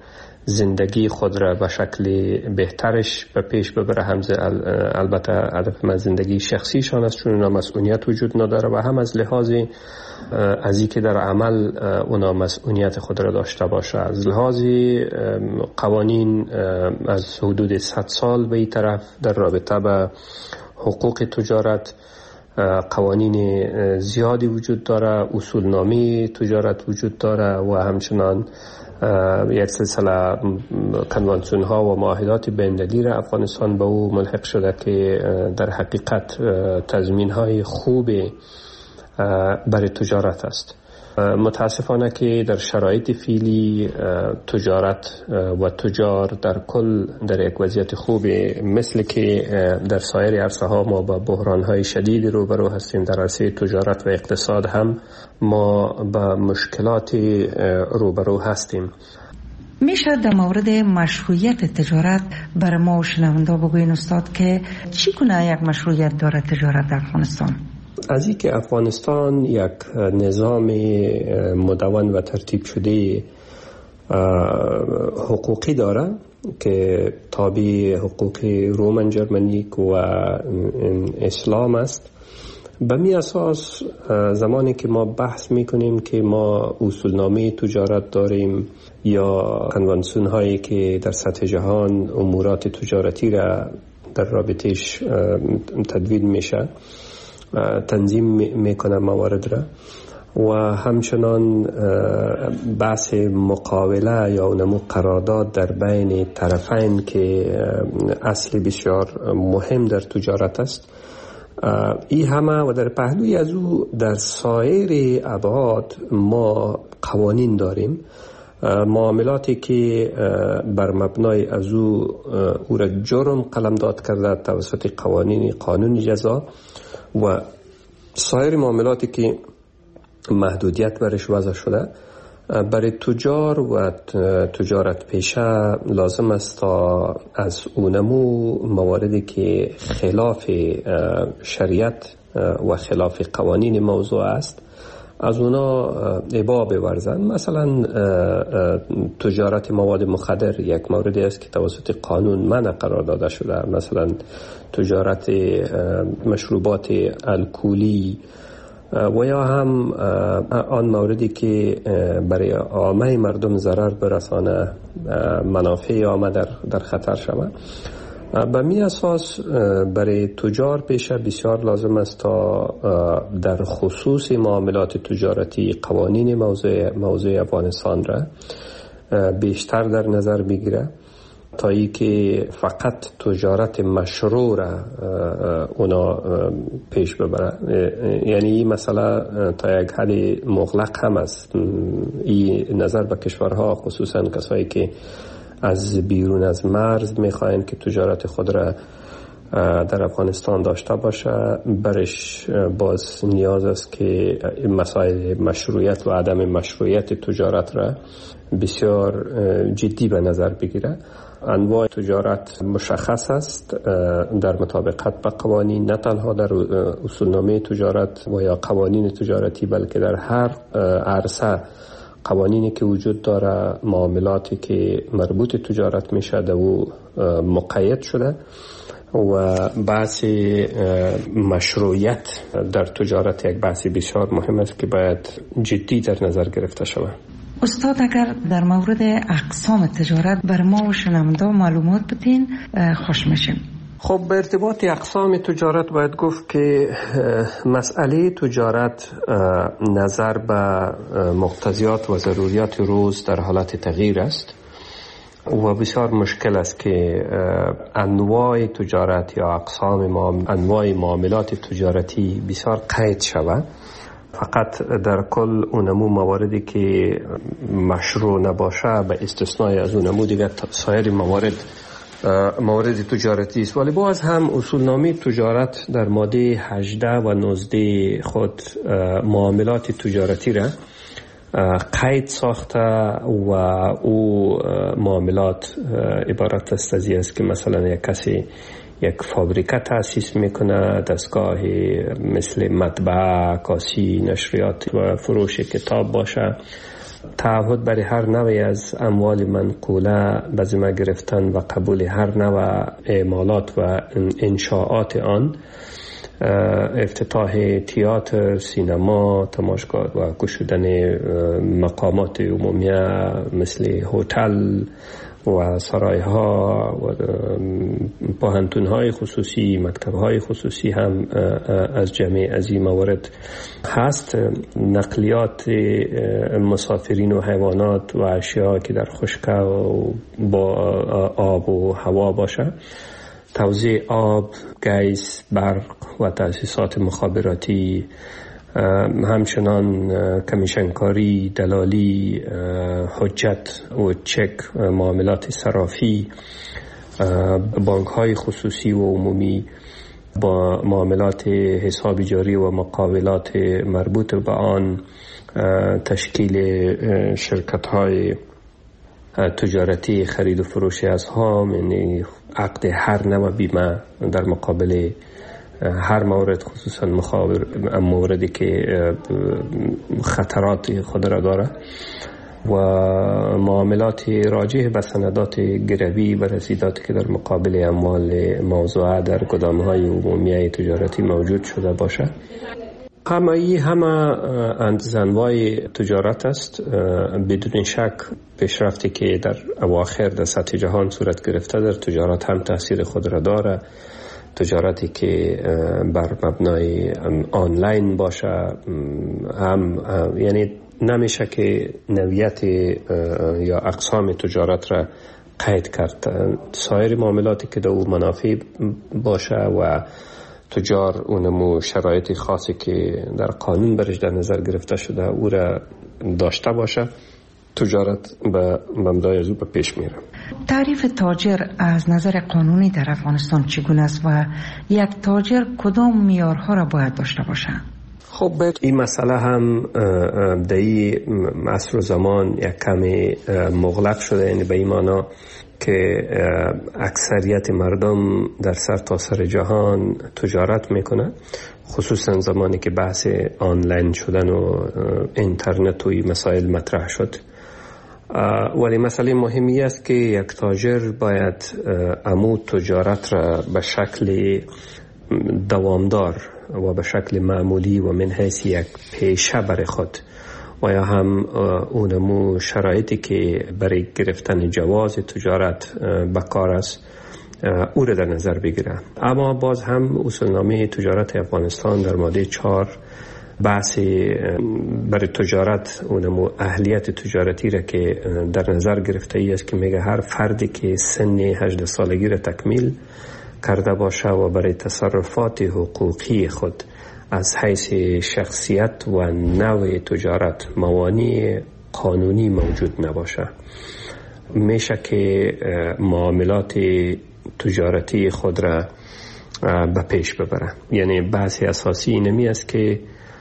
زندگی خود را به شکل بهترش به پیش ببره. هم البته هدف من زندگی شخصیشان است، چون اونا مسئولیت وجود نداره، و هم از لحاظ از اینکه در عمل اونا مسئولیت خود را داشته باشه. از لحاظ قوانین از حدود 100 سال به این طرف در رابطه به حقوق تجارت قوانین زیادی وجود داره، اصولنامه تجارت وجود داره و همچنان یک سلسله کنوانسیون ها و معاهدات بین‌المللی را افغانستان به او ملحق شده که در حقیقت تضمین های خوب برای تجارت است. متاسفانه که در شرایط فعلی تجارت و تجار در کل در یک وضعیت خوبی، مثل که در سایر عرصه ها ما با بحران های شدید روبرو هستیم، در عرصه تجارت و اقتصاد هم ما با مشکلات روبرو هستیم. میشه در مورد مشروعیت تجارت برای ما و شنونده بگوین استاد که چی کنه یک مشروعیت داره تجارت در افغانستان؟ از این که افغانستان یک نظام مدون و ترتیب شده حقوقی داره که تابع حقوق رومن جرمنیک و اسلام است. به می اساس زمانی که ما بحث میکنیم که ما اصولنامه تجارت داریم یا کنوانسیون هایی که در سطح جهان امورات تجارتی را در رابطهش تدوین میشه، تنظیم میکنه موارد را، و همچنان بحث مقاوله یا اونمو قرارداد در بین طرفین که اصل بسیار مهم در تجارت است. این همه و در پهلوی از او در سایر ابعاد ما قوانین داریم، معاملاتی که بر مبنای از او را جرم قلمداد کرده توسط قانون جزا، و سایر معاملاتی که محدودیت برش وضع شده. برای تجار و تجارت پیشه لازم است تا از اونمو مواردی که خلاف شریعت و خلاف قوانین موضوع است از اونا ابا بورزن. مثلا تجارت مواد مخدر یک موردی است که توسط قانون منع قرار داده شده. مثلا تجارت مشروبات الکلی و یا هم آن موردی که برای عامه مردم ضرر برسانه، منافع عامه در خطر شود. به می اساس برای تجار پیشه بسیار لازم است تا در خصوص معاملات تجارتی قوانین موضوع افغانستان را بیشتر در نظر بگیره، تا ای که فقط تجارت مشروع را اونا پیش ببره. یعنی این مسئله تا یک حد مغلق هم است. این نظر به کشورها، خصوصا کسایی که از بیرون از مرز میخواین که تجارت خود را در افغانستان داشته باشه، برش باز نیاز است که مسائل مشروعیت و عدم مشروعیت تجارت را بسیار جدی به نظر بگیره. انواع تجارت مشخص است در مطابقت با قوانین، نه تنها در اصولنامه تجارت و یا قوانین تجارتی، بلکه در هر عرصه قوانینی که وجود داره، معاملاتی که مربوط تجارت میشه در او مقید شده، و بحث مشروعیت در تجارت یک بحث بسیار مهم است که باید جدی در نظر گرفته شود. استاد اگر در مورد اقسام تجارت بر ما و شنونده معلومات بدین خوش میشیم. خب به ارتباط اقسام تجارت باید گفت که مسئله تجارت نظر به مقتضیات و ضروریات روز در حالت تغییر است و بسیار مشکل است که انواع تجارت یا اقسام انواع معاملات تجارتی بسیار قید شود. فقط در کل اونمو مواردی که مشروع نباشه به استثنای از اونمو دیگر سایر موارد تجارتی است. ولی باز هم اصولنامه تجارت در ماده 18 و 19 خود معاملات تجارتی را قید ساخته و او معاملات عبارت است از این است که مثلا یک کسی یک فابریکه تأسیس میکنه، دستگاه مثل مطبعه، عکاسی، نشریات و فروش کتاب باشه. تعهد برای هر نوعی از اموال منقوله به ذمه گرفتن و قبول هر نوع اعمالات و انشاءات آن، افتتاح تئاتر، سینما، تماشاگاه و گشودن مقامات عمومیه مثل هتل و سرایها و پوهنتون‌های خصوصی، مکتب‌های خصوصی هم از جمعی از این موارد هست. نقلیات مسافرین و حیوانات و اشیاء که در خشکی و با آب و هوا باشه، توزیع آب، گیس، برق و تأسیسات مخابراتی، همچنان کمیشنکاری، دلالی، حجت و چک، معاملات صرافی، بانک های خصوصی و عمومی با معاملات حساب جاری و مقاولات مربوط به آن، تشکیل شرکت های تجارتی خرید و فروش اسهام، یعنی عقد هر نوع بیمه در مقابل هر مورد، خصوصا موردی که خطرات خود را داره، و معاملات راجع به سندات گروی و رسیداتی که در مقابل اموال موضوعه در گدام‌های عمومی تجارتی موجود شده باشه. همه انواع تجارت است. بدون شک پیشرفتی که در اواخر در سطح جهان صورت گرفته در تجارت هم تاثیر خود را داره. تجارتی که بر مبنای آنلاین باشه هم یعنی نمیشه که نوعیت یا اقسام تجارت را قید کرد. سایر معاملاتی که در او منافع باشه و تجار اونمو شرایط خاصی که در قانون برش در نظر گرفته شده او را داشته باشه، تجارت به مبنای از او به پیش میره. تعریف تاجر از نظر قانونی در افغانستان چگونه است و یک تاجر کدام معیارها را باید داشته باشد؟ خب این مسئله هم در این عصر و زمان یک کمی مغلق شده، یعنی به این معنا که اکثریت مردم در سرتاسر جهان تجارت میکنه، خصوصا زمانی که بحث آنلاین شدن و اینترنت و این مسائل مطرح شد. ولی مسئله مهمی است که یک تاجر باید امو تجارت را به شکل دوامدار و به شکل معمولی و من حیث یک پیشه برای خود و یا هم اونمو شرایطی که برای گرفتن جواز تجارت به کار است او را در نظر بگیره. اما باز هم اصولنامه تجارت افغانستان در ماده 4 بحث برای تجارت اونمو اهلیت تجارتی را که در نظر گرفته ای است که میگه هر فردی که سن 18 سالگی را تکمیل کرده باشه و برای تصرفات حقوقی خود از حیث شخصیت و نوع تجارت موانع قانونی موجود نباشه، میشه که معاملات تجارتی خود را به پیش ببره. یعنی بحث اساسی اینمی است که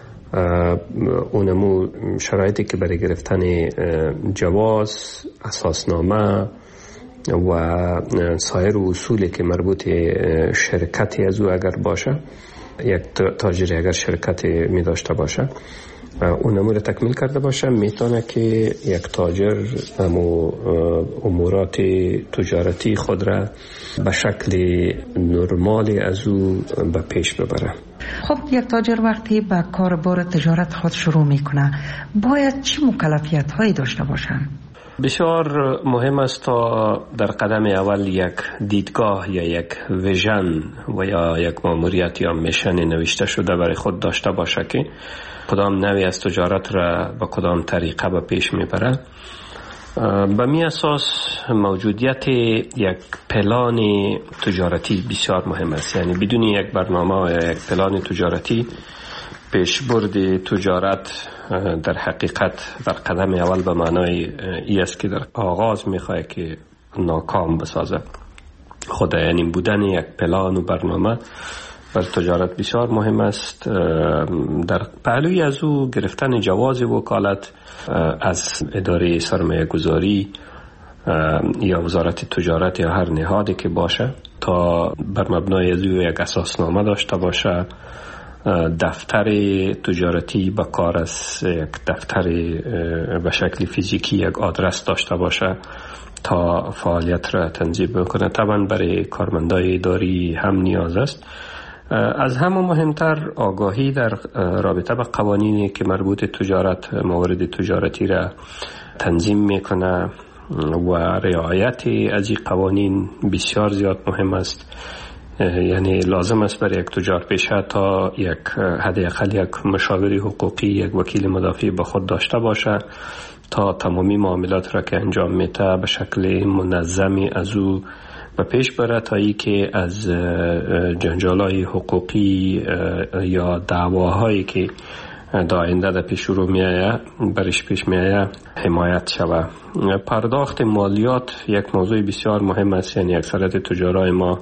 اونمو شرایطی که برای گرفتن جواز، اساسنامه و سایر اصولی که مربوط شرکتی از او اگر باشه، یک تاجری اگر شرکت می داشته باشه اون امور تکمیل کرده باشه، میتونه که یک تاجر امورات تجارتی خود را به شکل نرمالی از او به پیش ببره. خب یک تاجر وقتی به کار بار تجارت خود شروع میکنه باید چه مکلفیت هایی داشته باشن؟ بسیار مهم است تا در قدم اول یک دیدگاه یا یک ویژن و یا یک ماموریت یا میشن نوشته شده برای خود داشته باشه که کدام نوعی از تجارت را به کدام طریقه به پیش میبره. به می اساس موجودیت یک پلان تجارتی بسیار مهم است. یعنی بدون یک برنامه یا یک پلان تجارتی پیشبرد تجارت در حقیقت در قدم اول به معنای ای است که در آغاز میخواه که ناکام بسازه. خود یعنی بودن یک پلان و برنامه بر تجارت بسیار مهم است. در پهلوی از او گرفتن جواز وکالت از اداره سرمایه گذاری یا وزارت تجارت یا هر نهادی که باشه تا بر مبنای از یک اساسنامه داشته باشه، دفتر تجارتی با کار از یک دفتر به شکل فیزیکی یک آدرس داشته باشه تا فعالیت را تنظیم بکنه. طبعا برای کارمندای اداری هم نیاز است. از همه مهمتر آگاهی در رابطه با قوانینی که مربوط تجارت، موارد تجارتی را تنظیم میکنه و رعایت از این قوانین بسیار زیاد مهم است. یعنی لازم است برای یک تجار پیشه تا یک حداقل یک مشاور حقوقی، یک وکیل مدافع با خود داشته باشه تا تمامی معاملات را که انجام میده به شکل منظمی از او و پیش بره تا ای که از جنجالای حقوقی یا دعواهایی که در آینده در پیش رو میایه برش پیش میایه حمایت شود. پرداخت مالیات یک موضوع بسیار مهم است. یعنی اکثریت تجارای ما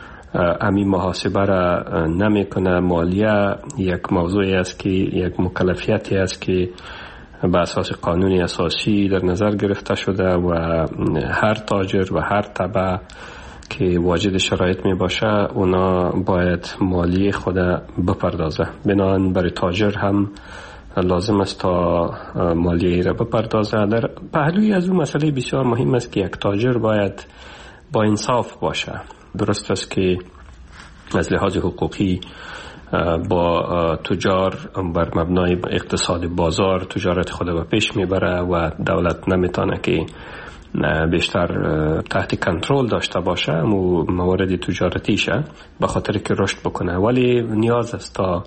امی محاسبه را نمی کنه. مالیه یک موضوعی است که یک مکلفیتی است که به اساس قانون اساسی در نظر گرفته شده و هر تاجر و هر تبع که واجد شرایط می باشه اونا باید مالیه خود بپردازه. بنابراین برای تاجر هم لازم است تا مالیه را بپردازه. در پهلوی از اون مسئله بسیار مهم است که یک تاجر باید با انصاف باشه. درست است که از لحاظ حقوقی با تجار بر مبنای اقتصاد بازار تجارت خود به پیش میبره و دولت نمیتونه که بیشتر تحت کنترل داشته باشه و موارد تجارتیشه به خاطر که رشد بکنه. ولی نیاز است تا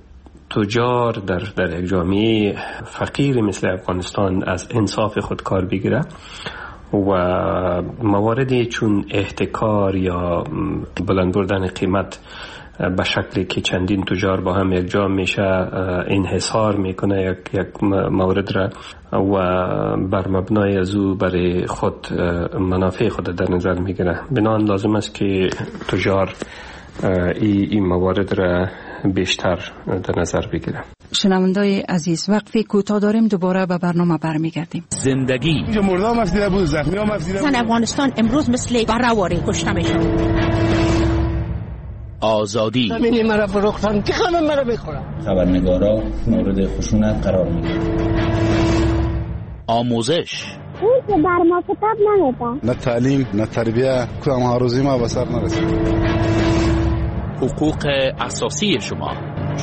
تجار در یک جامعه فقیر مثل افغانستان از انصاف خود کار بگیره و مواردی چون احتکار یا بلند بردن قیمت به شکلی که چندین تجار با هم یک جا میشه انحصار میکنه یک مورد را و بر مبنای از او برای خود منافع خود در نظر میگیره. بنابراین لازم است که تجار این موارد را بیشتر در نظر بگیره. شنوندای عزیز، وقفی کوتاه داریم، دوباره به برنامه برمیگردیم. زندگی مردم افزیده بود، زخمی هم افزیده بود. زن افغانستان امروز مثل برهواری کشته میشن. آزادی زمینی مرا فروختن که همه مرا بخورن. خبرنگارا مورد خشونت قرار میگیرن. آموزش اون که بر ما کتاب نمیده. نه تعلیم نه تربیه، کدام آرزوی ما به سر نرسید. حقوق اساسی شما.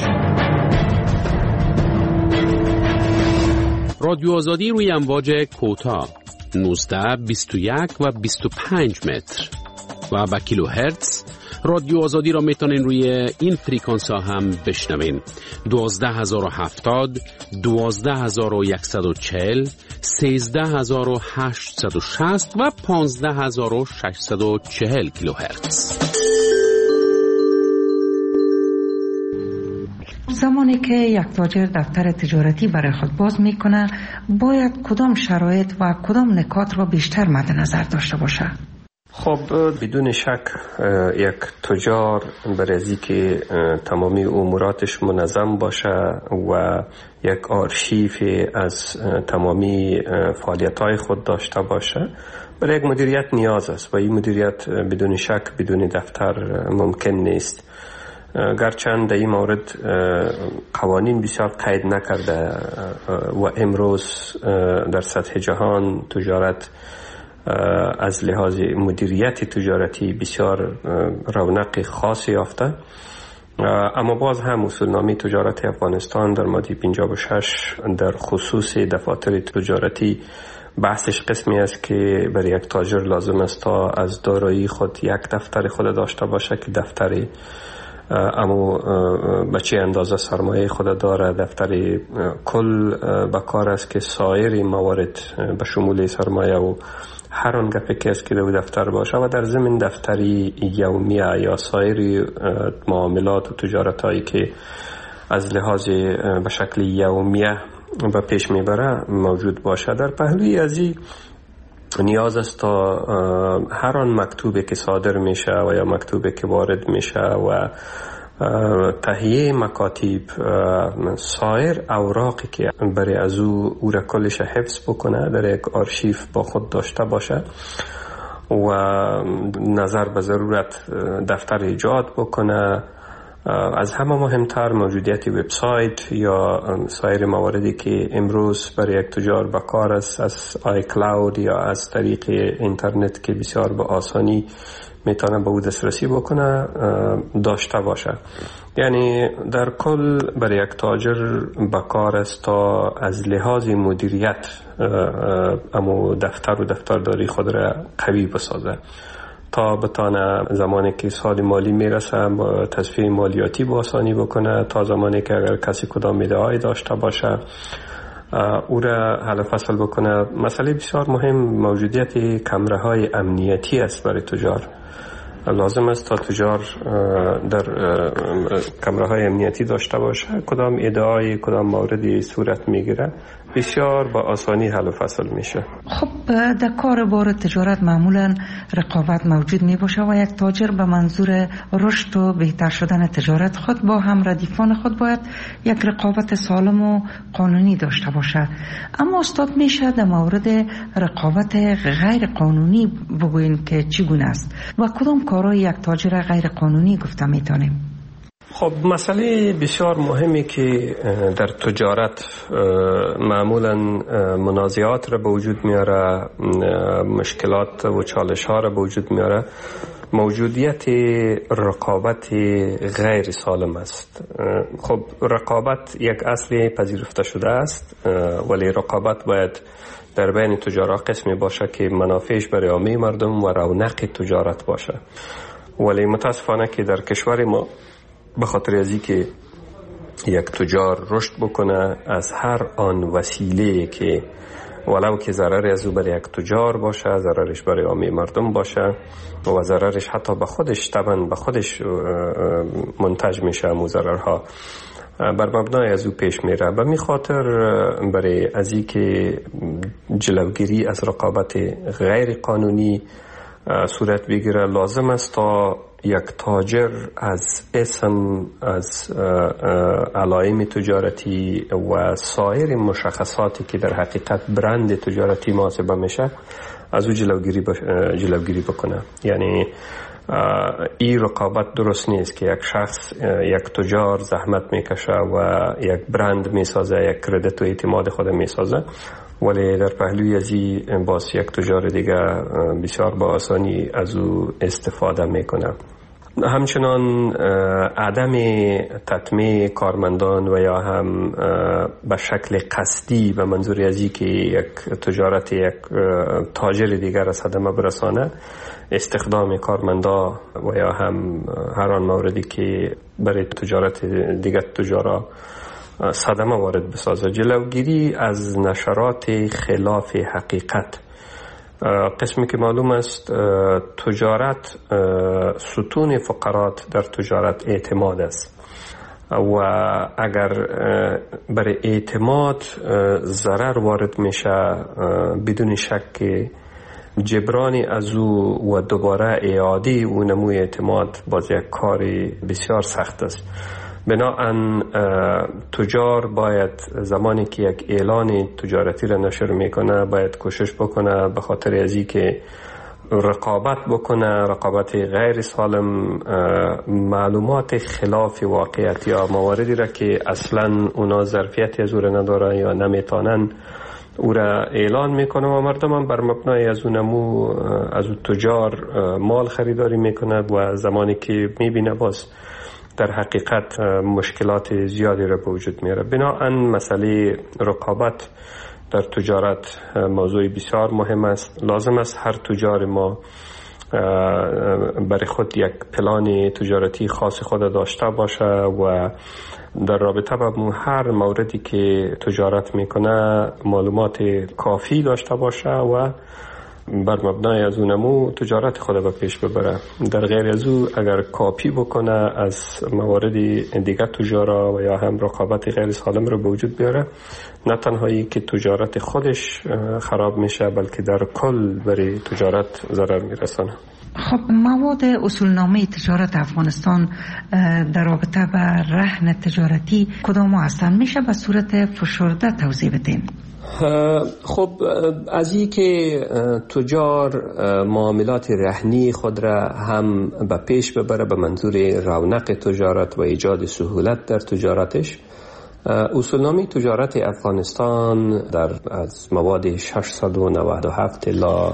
رادیو آزادی روی امواج کوتاه 19 21 و 25 متر و با کیلو هرتز. رادیو آزادی را میتونین روی این فریکانس ها هم بشنوین. 12070 12140 13860 و 15640 کیلو هرتز. زمانی که یک تاجر دفتر تجارتی برای خود باز میکنه باید کدام شرایط و کدام نکات را بیشتر مد نظر داشته باشه؟ خب بدون شک یک تجار برای از که تمامی اموراتش منظم باشه و یک آرشیف از تمامی فعالیت‌های خود داشته باشه برای یک مدیریت نیاز است و این مدیریت بدون شک بدون دفتر ممکن نیست. گرچند در این مورد قوانین بسیار قید نکرده و امروز در سطح جهان تجارت از لحاظ مدیریت تجارتی بسیار رونق خاصی یافته، اما باز هم اصولنامه تجارت افغانستان در ماده 56 در خصوص دفاتر تجارتی بحثش قسمی است که برای یک تاجر لازم است تا از دارایی خود یک دفتر خود داشته باشه که دفتر اما به چه اندازه سرمایه خود داره، دفتر کل به کار است که سایر موارد به شمول سرمایه و هر آن گپی که است که در دفتر باشه و در ضمن دفتری یومیه یا سایر معاملات و تجارت هایی که از لحاظ به شکل یومیه به پیش میبره موجود باشه. در پهلوی از این نیاز است تا هر آن مکتوبی که صادر میشه و یا مکتوبی که وارد میشه و تهیه مکاتیب، سایر اوراقی که برای از او را کلش حفظ بکنه، در یک آرشیف با خود داشته باشه و نظر به ضرورت دفتر ایجاد بکنه. از همه مهمتر موجودیت وبسایت یا سایر مواردی که امروز برای یک تجار به کار است، از آی کلاود یا از طریق اینترنت که بسیار به آسانی میتونه به او دسترسی بکنه داشته باشه. یعنی در کل برای یک تاجر به کار است تا از لحاظ مدیریت امو دفتر و دفترداری خود را قوی بسازه تا بتانه زمانی که سال مالی میرسه تصفیه مالیاتی با آسانی بکنه، تا زمانی که اگر کسی کدام میده‌ای داشته باشه او را حل فصل بکنه. مسئله بسیار مهم موجودیت کمره‌های امنیتی است برای تجار. لازم است تا تجار در کمره‌های امنیتی داشته باشه. کدام ادعای کدام موردی صورت میگیره بسیار با آسانی حل و فصل میشه. خب در کار بار تجارت معمولا رقابت موجود می باشه و یک تاجر به منظور رشد و بهتر شدن تجارت خود با هم ردیفان خود باید یک رقابت سالم و قانونی داشته باشه. اما استاد میشه در مورد رقابت غیر قانونی بگوین که چگونه است و کدام کارهای یک تاجر غیر قانونی گفته میتونیم؟ خب مسئله بسیار مهمی که در تجارت معمولا منازعات را به وجود میاره، مشکلات و چالش ها را به وجود میاره، موجودیت رقابت غیر سالم است. خب رقابت یک اصل پذیرفته شده است، ولی رقابت باید در بین تجارا قسمی باشه که منافعش برای عامه مردم و رونق تجارت باشه. ولی متاسفانه که در کشور ما به خاطر ازی که یک تجار رشد بکنه از هر آن وسیله که ولو که ضرری از او برای یک تجار باشه، ضررش برای عامه مردم باشه و ضررش حتی به خودش طبعا به خودش منتج میشه، مو ضررها بر مبنای از او پیش میره. به می خاطر برای ازی که جلوگیری از رقابت غیر قانونی صورت بگیره، لازم است تا یک تاجر از اسم، از علائم تجارتی و سایر مشخصاتی که در حقیقت برند تجارتی محاسبه میشه از او جلوگیری بکنه. یعنی این رقابت درست نیست که یک شخص، یک تجار زحمت میکشه و یک برند میسازه، یک کردیت و اعتماد خود میسازه، ولی در پهلوی ازی باز یک تجار دیگه بسیار با آسانی از او استفاده میکنه. همچنان عدم تطمیع کارمندان و یا هم به شکل قصدی به منظور ازی که یک تجارت یک تاجر دیگر را صدمه برسانه، استخدام کارمندا و یا هم هر آن موردی که برای تجارت دیگر تجارا صدمه وارد بسازه. جلوگیری از نشرات خلاف حقیقت. قسمی که معلوم است تجارت، ستون فقرات در تجارت اعتماد است و اگر برای اعتماد ضرر وارد میشه بدون شک جبرانی از او و دوباره اعاده او نموی اعتماد باز یک کاری بسیار سخت است. بنابراین تجار باید زمانی که یک اعلان تجارتی را نشر میکنه باید کوشش بکنه به خاطر ازی که رقابت بکنه، رقابت غیر سالم، معلومات خلاف واقعیت یا مواردی را که اصلا اونا ظرفیتی از او را ندارن یا نمیتونن او را اعلان میکنه و مردم هم بر مبنای از اون نمو از اون تجار مال خریداری میکنه و زمانی که میبینه باز در حقیقت مشکلات زیادی را به وجود میاره. بنابراین مسئله رقابت در تجارت موضوع بسیار مهم است. لازم است هر تجار ما برای خود یک پلان تجارتی خاص خود داشته باشه و در رابطه با هر موردی که تجارت میکنه معلومات کافی داشته باشه و بر مبنای از اونمو تجارت خود به پیش ببره. در غیر از او اگر کاپی بکنه از موارد دیگر تجارا و یا هم رقابت غیر سالم رو به وجود بیاره، نه تنهایی که تجارت خودش خراب میشه بلکه در کل برای تجارت ضرر میرسانه. خب مواد اصولنامه تجارت افغانستان در رابطه به رهن تجارتی کدام هستند؟ میشه به صورت فشرده توضیح بدین؟ خب از این که تجار معاملات رهنی خود را هم به پیش ببره به منظور رونق تجارت و ایجاد سهولت در تجارتش، اصولنامه تجارت افغانستان از مواد 697 الی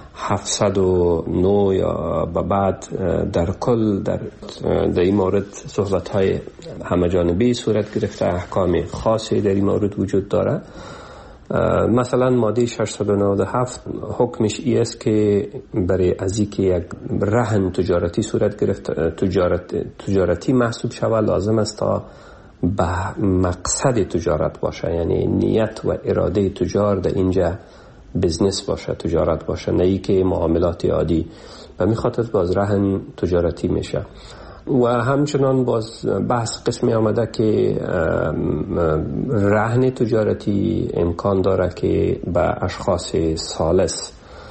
709 یا به بعد در کل در این مورد صحبت‌های همه‌جانبه صورت گرفته، احکام خاصی در این مورد وجود داره. مثلا ماده 697 حکمش ای است که برای از اینکه یک رهن تجارتی صورت گرفت تجارتی محسوب شود لازم است تا به مقصد تجارت باشه، یعنی نیت و اراده تجار در اینجا بزنس باشه، تجارت باشه، نه ای که معاملات عادی. و می خاطر باز رهن تجارتی میشه. و همچنان باز بحث قسمی آمده که رهن تجارتی امکان داره که به اشخاص ثالث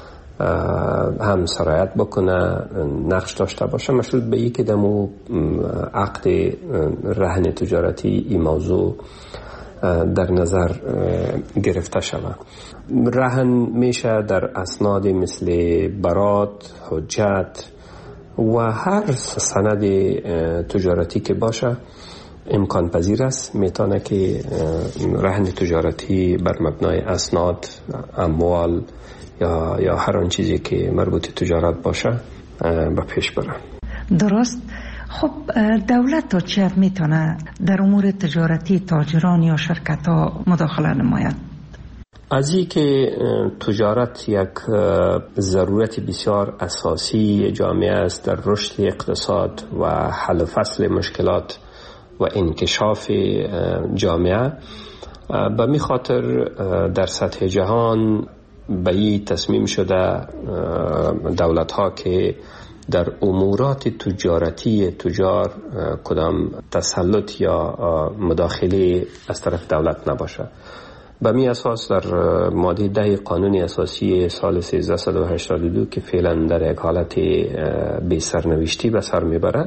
هم سرایت بکنه، نقش داشته باشه، مشروط به این که دمو عقد رهن تجارتی این موضوع در نظر گرفته شود. رهن میشه در اسناد مثل برات، حجت و هر سند تجارتی که باشه امکان پذیر است میتونه که رهن تجارتی بر مبنای اسناد، اموال یا هر آن چیزی که مربوط تجارت باشه به پیش بره. درست. خب دولت تا چه حد میتونه در امور تجارتی تاجران یا شرکت ها مداخله نماید؟ از این که تجارت یک ضرورت بسیار اساسی جامعه است در رشد اقتصاد و حل و فصل مشکلات و انکشاف جامعه، به می خاطر در سطح جهان به این تصمیم شده دولت ها که در امورات تجارتی تجار کدام تسلط یا مداخله از طرف دولت نباشه. به می اساس در ماده 10 قانون اساسی سال 1382 که فعلا در یک حالت بی سرنوشتی به سر میبره،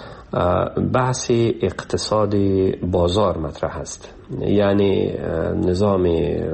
بحث اقتصاد بازار مطرح است. یعنی نظام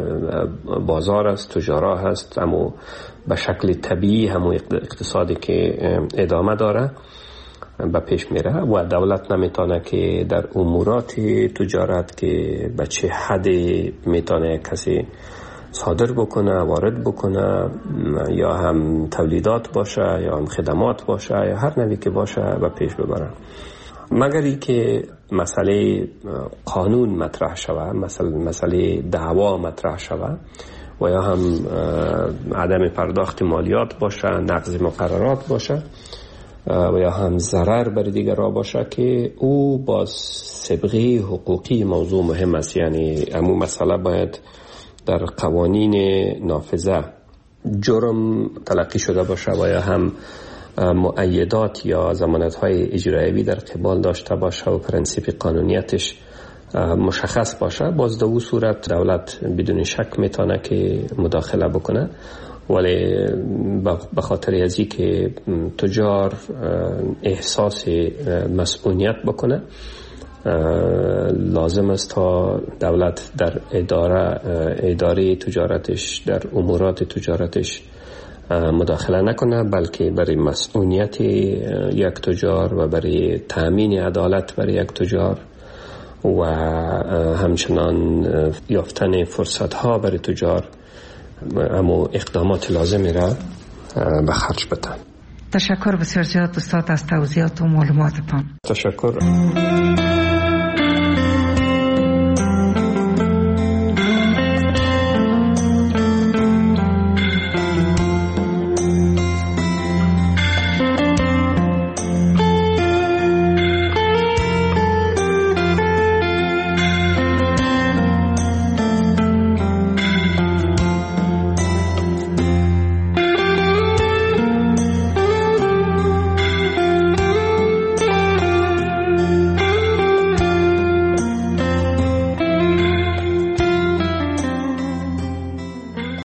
بازار است، تجارت هست، اما به شکل طبیعی همون اقتصادی که ادامه داره به پیش میره و دولت نمیتونه که در امورات تجارت که به چه حد میتونه کسی صادر بکنه، وارد بکنه، یا هم تولیدات باشه یا هم خدمات باشه یا هر نوعی که باشه به پیش ببره، مگر ای که مسئله قانون مطرح شود، مسئله دعوا مطرح شود و یا هم عدم پرداخت مالیات باشه، نقض مقررات باشه و یا هم ضرر بر دیگر را باشه که او باز سابقه حقوقی موضوع مهم است. یعنی امو مسئله باید در قوانین نافذه جرم تلقی شده باشه و یا هم مؤیدات یا ضمانت‌های اجرایی در قبال داشته باشه و پرنسیپ قانونیتش مشخص باشه. باز در صورت دولت بدون شک میتونه که مداخله بکنه، ولی به خاطر ازی که تجار احساس مسئولیت بکنه لازم است تا دولت در اداره تجارتش، در امورات تجارتش مداخله نکنه، بلکه برای مسئولیت یک تجار و برای تأمین عدالت برای یک تجار و همچنان یافتن فرصت ها برای تجار اما اقدامات لازمی را به خرج بدن. تشکر بسیار زیاد استاد از توضیحات و معلوماتتان. تشکر.